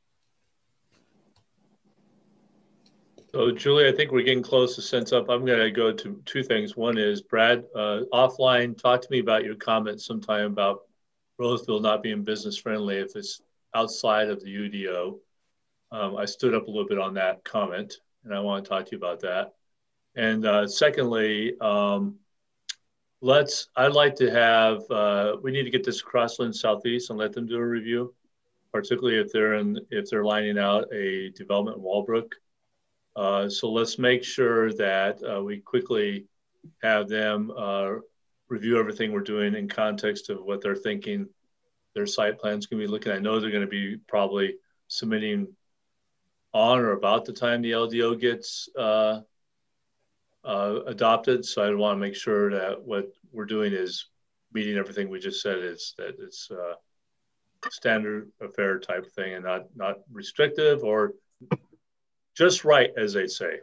So, Julie, I think we're getting close to sense up. I'm going to go to two things. One is, Brad, uh, offline, talk to me about your comments sometime about Roseville not being business friendly if it's outside of the U D O. Um, I stood up a little bit on that comment, and I want to talk to you about that. And uh, secondly, um, let's, I'd like to have, uh, we need to get this Crossland Southeast and let them do a review, particularly if they're in, if they're lining out a development in Walbrook. Uh, so let's make sure that uh, we quickly have them uh, review everything we're doing in context of what they're thinking their site plan's going to be looking. I know they're going to be probably submitting on or about the time the L D O gets uh, uh, adopted. So I want to make sure that what we're doing is meeting everything we just said. Is that it's uh, standard affair type of thing and not not restrictive or just right, as they say.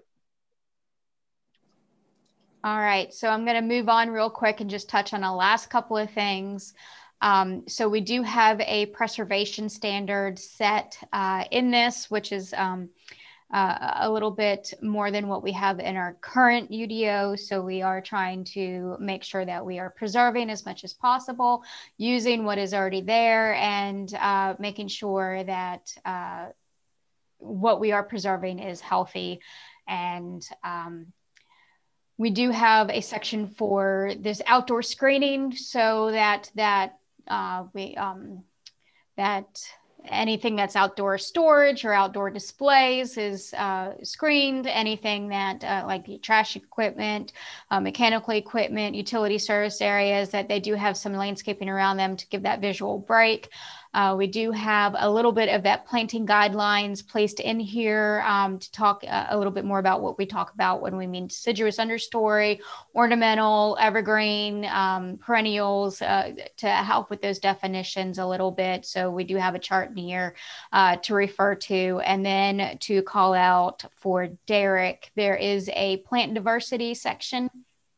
All right, so I'm going to move on real quick and just touch on the last couple of things. Um, so we do have a preservation standard set uh, in this, which is um, uh, a little bit more than what we have in our current U D O. So we are trying to make sure that we are preserving as much as possible, using what is already there, and uh, making sure that uh, what we are preserving is healthy. And um, we do have a section for this outdoor screening, so that that uh, we um, that anything that's outdoor storage or outdoor displays is uh, screened. Anything that uh, like trash equipment, uh, mechanical equipment, utility service areas, that they do have some landscaping around them to give that visual break. Uh, we do have a little bit of that planting guidelines placed in here um, to talk a, a little bit more about what we talk about when we mean deciduous understory, ornamental, evergreen, um, perennials, uh, to help with those definitions a little bit. So we do have a chart in here uh, to refer to. And then to call out for Derek, there is a plant diversity section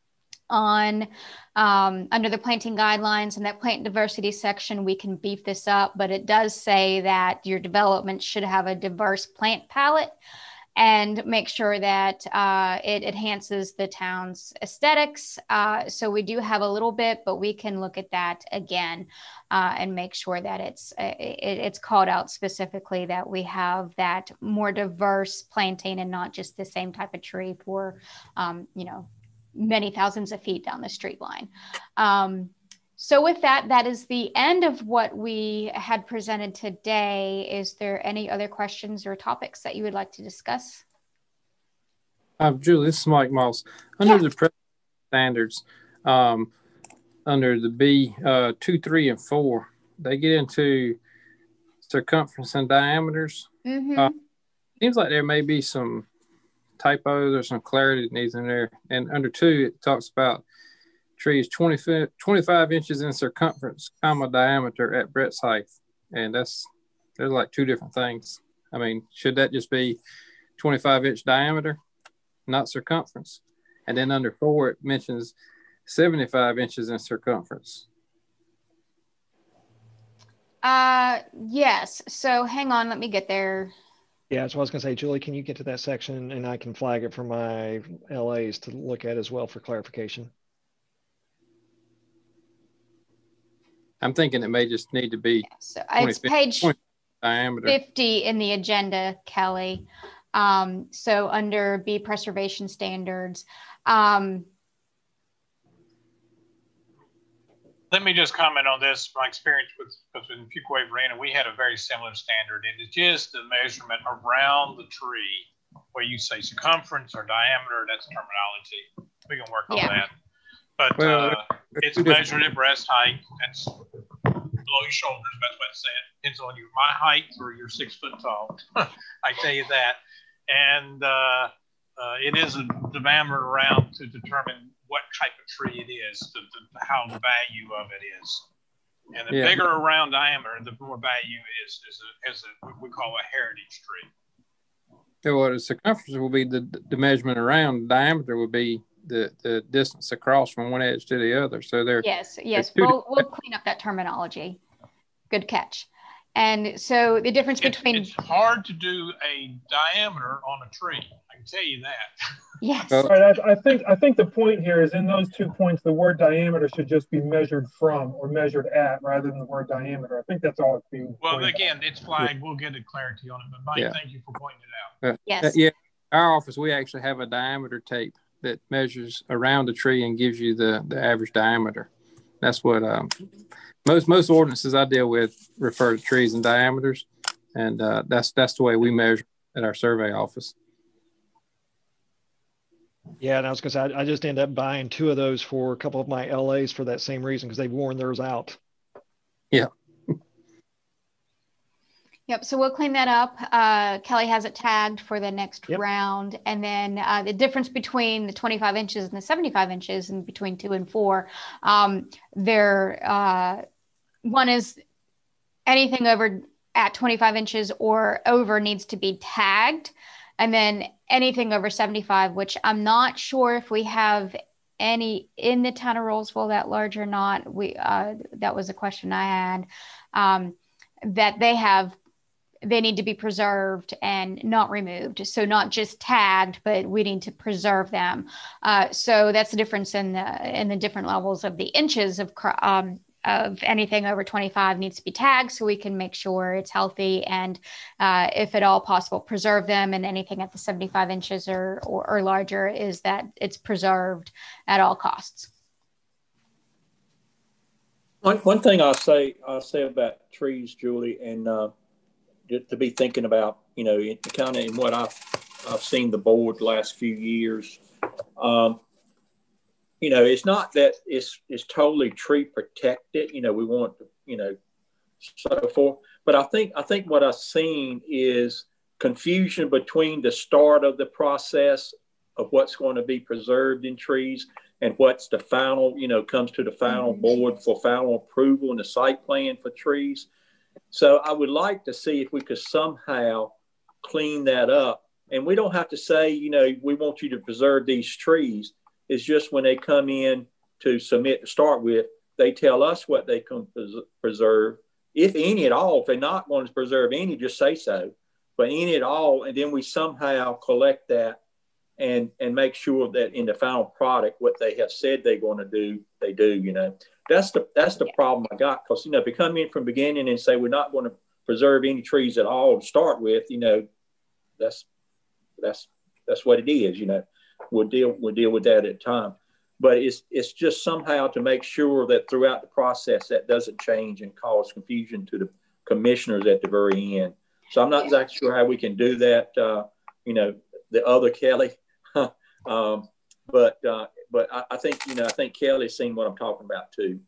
on um, under the planting guidelines. And that plant diversity section, we can beef this up, but it does say that your development should have a diverse plant palette and make sure that uh, it enhances the town's aesthetics. Uh, so we do have a little bit, but we can look at that again uh, and make sure that it's it, it's called out specifically, that we have that more diverse planting and not just the same type of tree for, um, you know, many thousands of feet down the street line. Um, so with that, that is the end of what we had presented today. Is there any other questions or topics that you would like to discuss? Um, Julie, this is Mike Moss. Under Yeah. the present standards, um, under the B uh, two, three, and four, they get into circumference and diameters. Mm-hmm. Uh, seems like there may be some typos or some clarity that needs in there. And under two, it talks about trees twenty, twenty-five inches in circumference, comma, diameter at breadth height. And that's, there's like two different things. I mean, should that just be twenty-five inch diameter, not circumference? And then under four, it mentions seventy-five inches in circumference. Uh, yes. So hang on, let me get there. Yeah, that's what I was going to say. Julie, can you get to that section and I can flag it for my L As to look at as well for clarification? I'm thinking it may just need to be Yeah, so it's page diameter. fifty in the agenda, Kelly. Um, so under B preservation standards. Um, Let me just comment on this. My experience with, because in Fuquay Varina, we had a very similar standard. It is just the measurement around the tree, where you say circumference or diameter. That's terminology. We can work on Yeah. that. But Well, uh, it's measured at breast height. That's below your shoulders. Best way to say it. Depends on you. My height, or you're six foot tall. I tell you that. And uh, uh, it is a diameter around to determine what type of tree it is, to, to, how the value of it is. And the Yeah. bigger around diameter, the more value it is, is a, is a, what we call a heritage tree. So what the circumference will be, the, the measurement around, diameter would be the, the distance across from one edge to the other. So they're yes, yes, two we'll, we'll clean up that terminology. Good catch. And so the difference It's, between, it's hard to do a diameter on a tree. I can tell you that. yes, Well, All right, I, I think I think the point here is in those two points, the word diameter should just be measured from or measured at rather than the word diameter. I think that's all it's being. Well, pointed again, it's flagged. We'll get a clarity on it. But Mike, Yeah. thank you for pointing it out. Uh, yes. Yeah, our office, we actually have a diameter tape that measures around the tree and gives you the, the average diameter. That's what um, most most ordinances I deal with refer to trees and diameters, and uh, that's that's the way we measure at our survey office. Yeah, and I was going to say, I, I just ended up buying two of those for a couple of my L As for that same reason, because they've worn theirs out. Yeah. Yep, so we'll clean that up. Uh, Kelly has it tagged for the next Yep. round. And then uh, the difference between the twenty-five inches and the seventy-five inches and between two and four, um, they're, uh, one is anything over at twenty-five inches or over needs to be tagged. And then anything over seventy-five, which I'm not sure if we have any in the town of Rolesville that large or not. We uh, that was a question I had, um, that they have, they need to be preserved and not removed. So not just tagged, but we need to preserve them. Uh, so that's the difference in the in the different levels of the inches of um, of anything over twenty-five needs to be tagged so we can make sure it's healthy and uh, if at all possible preserve them, and anything at the seventy-five inches or, or, or larger is that it's preserved at all costs. One, one thing I'll say, I'll say about trees, Julie, and uh, to be thinking about, you know, kind of in what I've, I've seen the board the last few years, um, you know, it's not that it's it's totally tree protected. You know, we want, you know, so forth. But I think I think what I've seen is confusion between the start of the process of what's going to be preserved in trees and what's the final, you know, comes to the final board for final approval and the site plan for trees. So I would like to see if we could somehow clean that up. And we don't have to say, you know, we want you to preserve these trees. It's just when they come in to submit to start with, they tell us what they can pres- preserve, if any at all. If they're not going to preserve any, just say so. But any at all, and then we somehow collect that and and make sure that in the final product, what they have said they're going to do, they do. You know, that's the that's the problem I got, because you know, if they come in from the beginning and say we're not going to preserve any trees at all to start with, you know, that's that's that's what it is. You know. We'll deal we'll deal with that at the time, but it's it's just somehow to make sure that throughout the process that doesn't change and cause confusion to the commissioners at the very end. So I'm not exactly sure how we can do that. Uh, you know, the other Kelly, um, but uh, but I, I think you know I think Kelly's seen what I'm talking about too.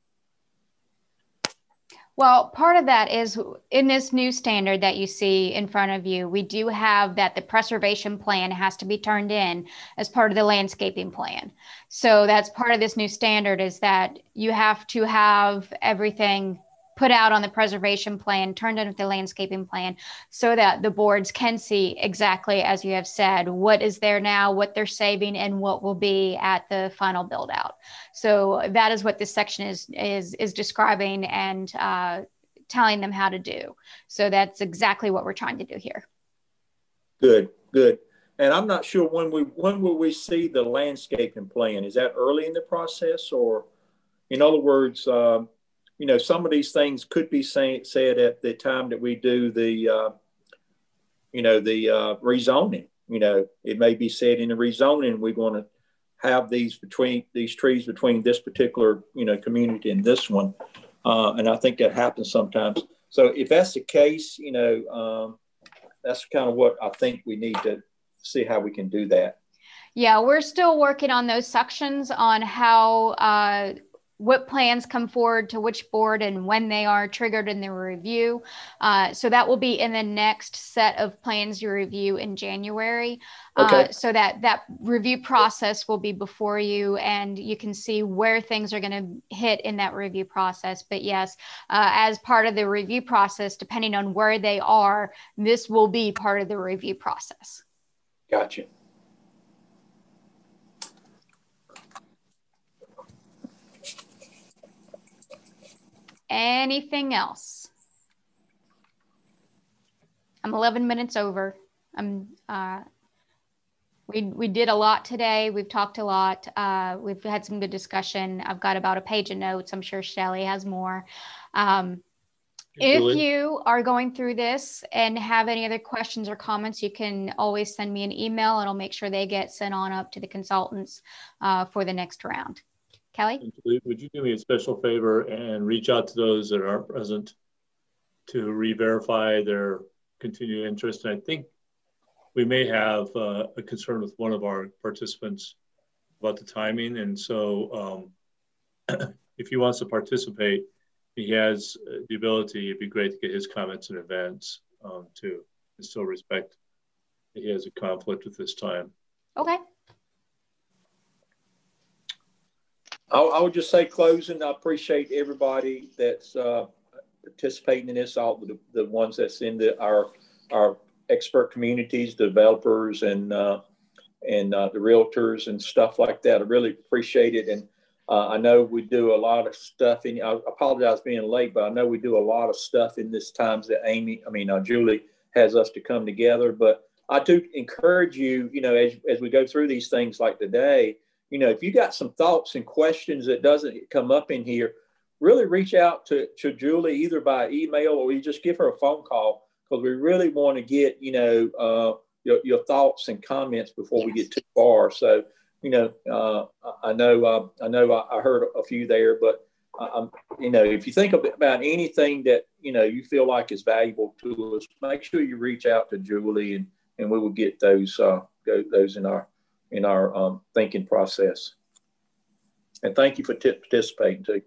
Well, part of that is in this new standard that you see in front of you, we do have that the preservation plan has to be turned in as part of the landscaping plan. So that's part of this new standard, is that you have to have everything put out on the preservation plan, turned in with the landscaping plan, so that the boards can see exactly, as you have said, what is there now, what they're saving, and what will be at the final build out. So that is what this section is is is describing and uh, telling them how to do. So that's exactly what we're trying to do here. Good, good. And I'm not sure when we when will we see the landscaping plan? Is that early in the process, or, in other words, um, you know, some of these things could be say, said at the time that we do the, uh, you know, the uh, rezoning. You know, it may be said in the rezoning, we're going to have these between these trees between this particular, you know, community and this one. Uh, and I think that happens sometimes. So if that's the case, you know, um, that's kind of what I think we need to see how we can do that. Yeah, we're still working on those sections on how, uh, what plans come forward to which board and when they are triggered in the review. Uh, so that will be in the next set of plans you review in January. Okay. Uh, so that that review process will be before you, and you can see where things are going to hit in that review process. But yes, uh, as part of the review process, depending on where they are, this will be part of the review process. Gotcha. Anything else? I'm eleven minutes over. I'm, uh, we, we did a lot today. We've talked a lot. Uh, we've had some good discussion. I've got about a page of notes. I'm sure Shelley has more. Um, if you are going through this and have any other questions or comments, you can always send me an email, and I'll make sure they get sent on up to the consultants uh, for the next round. Kelly? Would you do me a special favor and reach out to those that aren't present to re-verify their continued interest? And I think we may have uh, a concern with one of our participants about the timing. And so um, if he wants to participate, he has the ability, it'd be great to get his comments in advance um, too. I still respect that he has a conflict at this time. Okay. I, I would just say closing, I appreciate everybody that's uh, participating in this, all the, the ones that's in the, our, our expert communities, the developers and, uh, and uh, the realtors and stuff like that. I really appreciate it. And uh, I know we do a lot of stuff in, I apologize being late, but I know we do a lot of stuff in this times that Amy, I mean, uh, Julie has us to come together. But I do encourage you, you know, as, as we go through these things like today, you know, if you got some thoughts and questions that doesn't come up in here, really reach out to, to Julie either by email or you just give her a phone call, because we really want to get, you know, uh, your, your thoughts and comments before yes. we get too far. So, you know, uh, I know, uh, I know I, I heard a few there, but um, you know, if you think about anything that, you know, you feel like is valuable to us, make sure you reach out to Julie and, and we will get those, uh, go, those in our, in our um, thinking process. And thank you for t- participating too.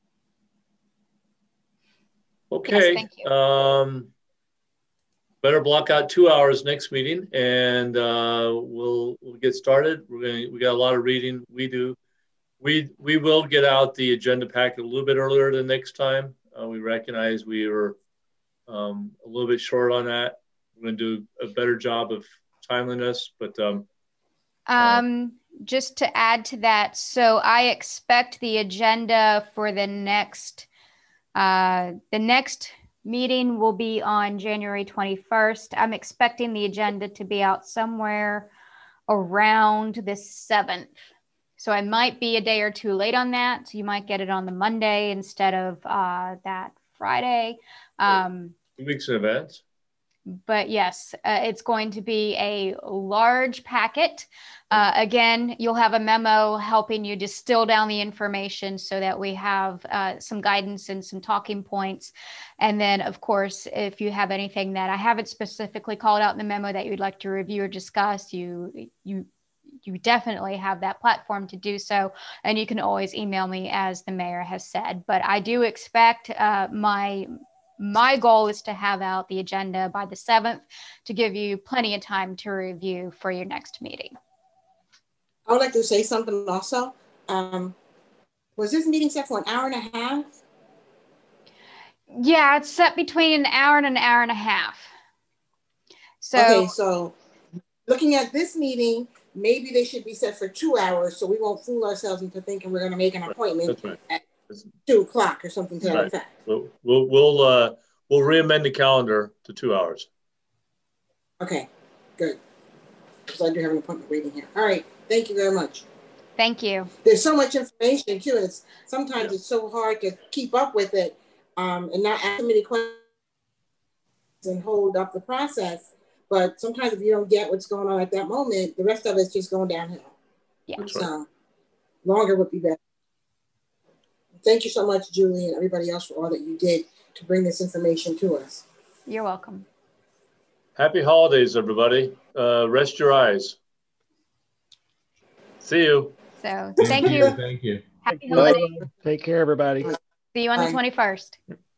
Okay. Yes, thank you. Um, better block out two hours next meeting, and uh, we'll we'll get started. We're gonna we got a lot of reading. We do. We we will get out the agenda packet a little bit earlier than next time. Uh, we recognize we were um, a little bit short on that. We're going to do a better job of timeliness, but um, um, just to add to that, so I expect the agenda for the next uh, the next meeting will be on January twenty-first. I'm expecting the agenda to be out somewhere around the seventh. So I might be a day or two late on that. So you might get it on the Monday instead of uh, that Friday. Um, two weeks in advance. But yes, uh, it's going to be a large packet. Uh, again, you'll have a memo helping you distill down the information so that we have uh, some guidance and some talking points. And then, of course, if you have anything that I haven't specifically called out in the memo that you'd like to review or discuss, you you you definitely have that platform to do so. And you can always email me, as the mayor has said. But I do expect uh, my My goal is to have out the agenda by the seventh to give you plenty of time to review for your next meeting. I would like to say something also. Um, was this meeting set for an hour and a half? Yeah, it's set between an hour and an hour and a half. So, okay, so looking at this meeting, maybe they should be set for two hours so we won't fool ourselves into thinking we're going to make an appointment That's right. at two o'clock or something to that right. effect. We'll we'll we'll, uh, we'll re-amend the calendar to two hours. Okay, good. Because I do have an appointment waiting here. All right, thank you very much. Thank you. There's so much information too. It's sometimes yeah. it's so hard to keep up with it um, and not ask so many questions and hold up the process. But sometimes if you don't get what's going on at that moment, the rest of it's just going downhill. Yeah. That's so right. Longer would be better. Thank you so much, Julie, and everybody else for all that you did to bring this information to us. You're welcome. Happy holidays, everybody. Uh, rest your eyes. See you. So Thank thank you. you. Thank you. Happy Bye. holidays. Take care, everybody. See you on Bye. the twenty-first.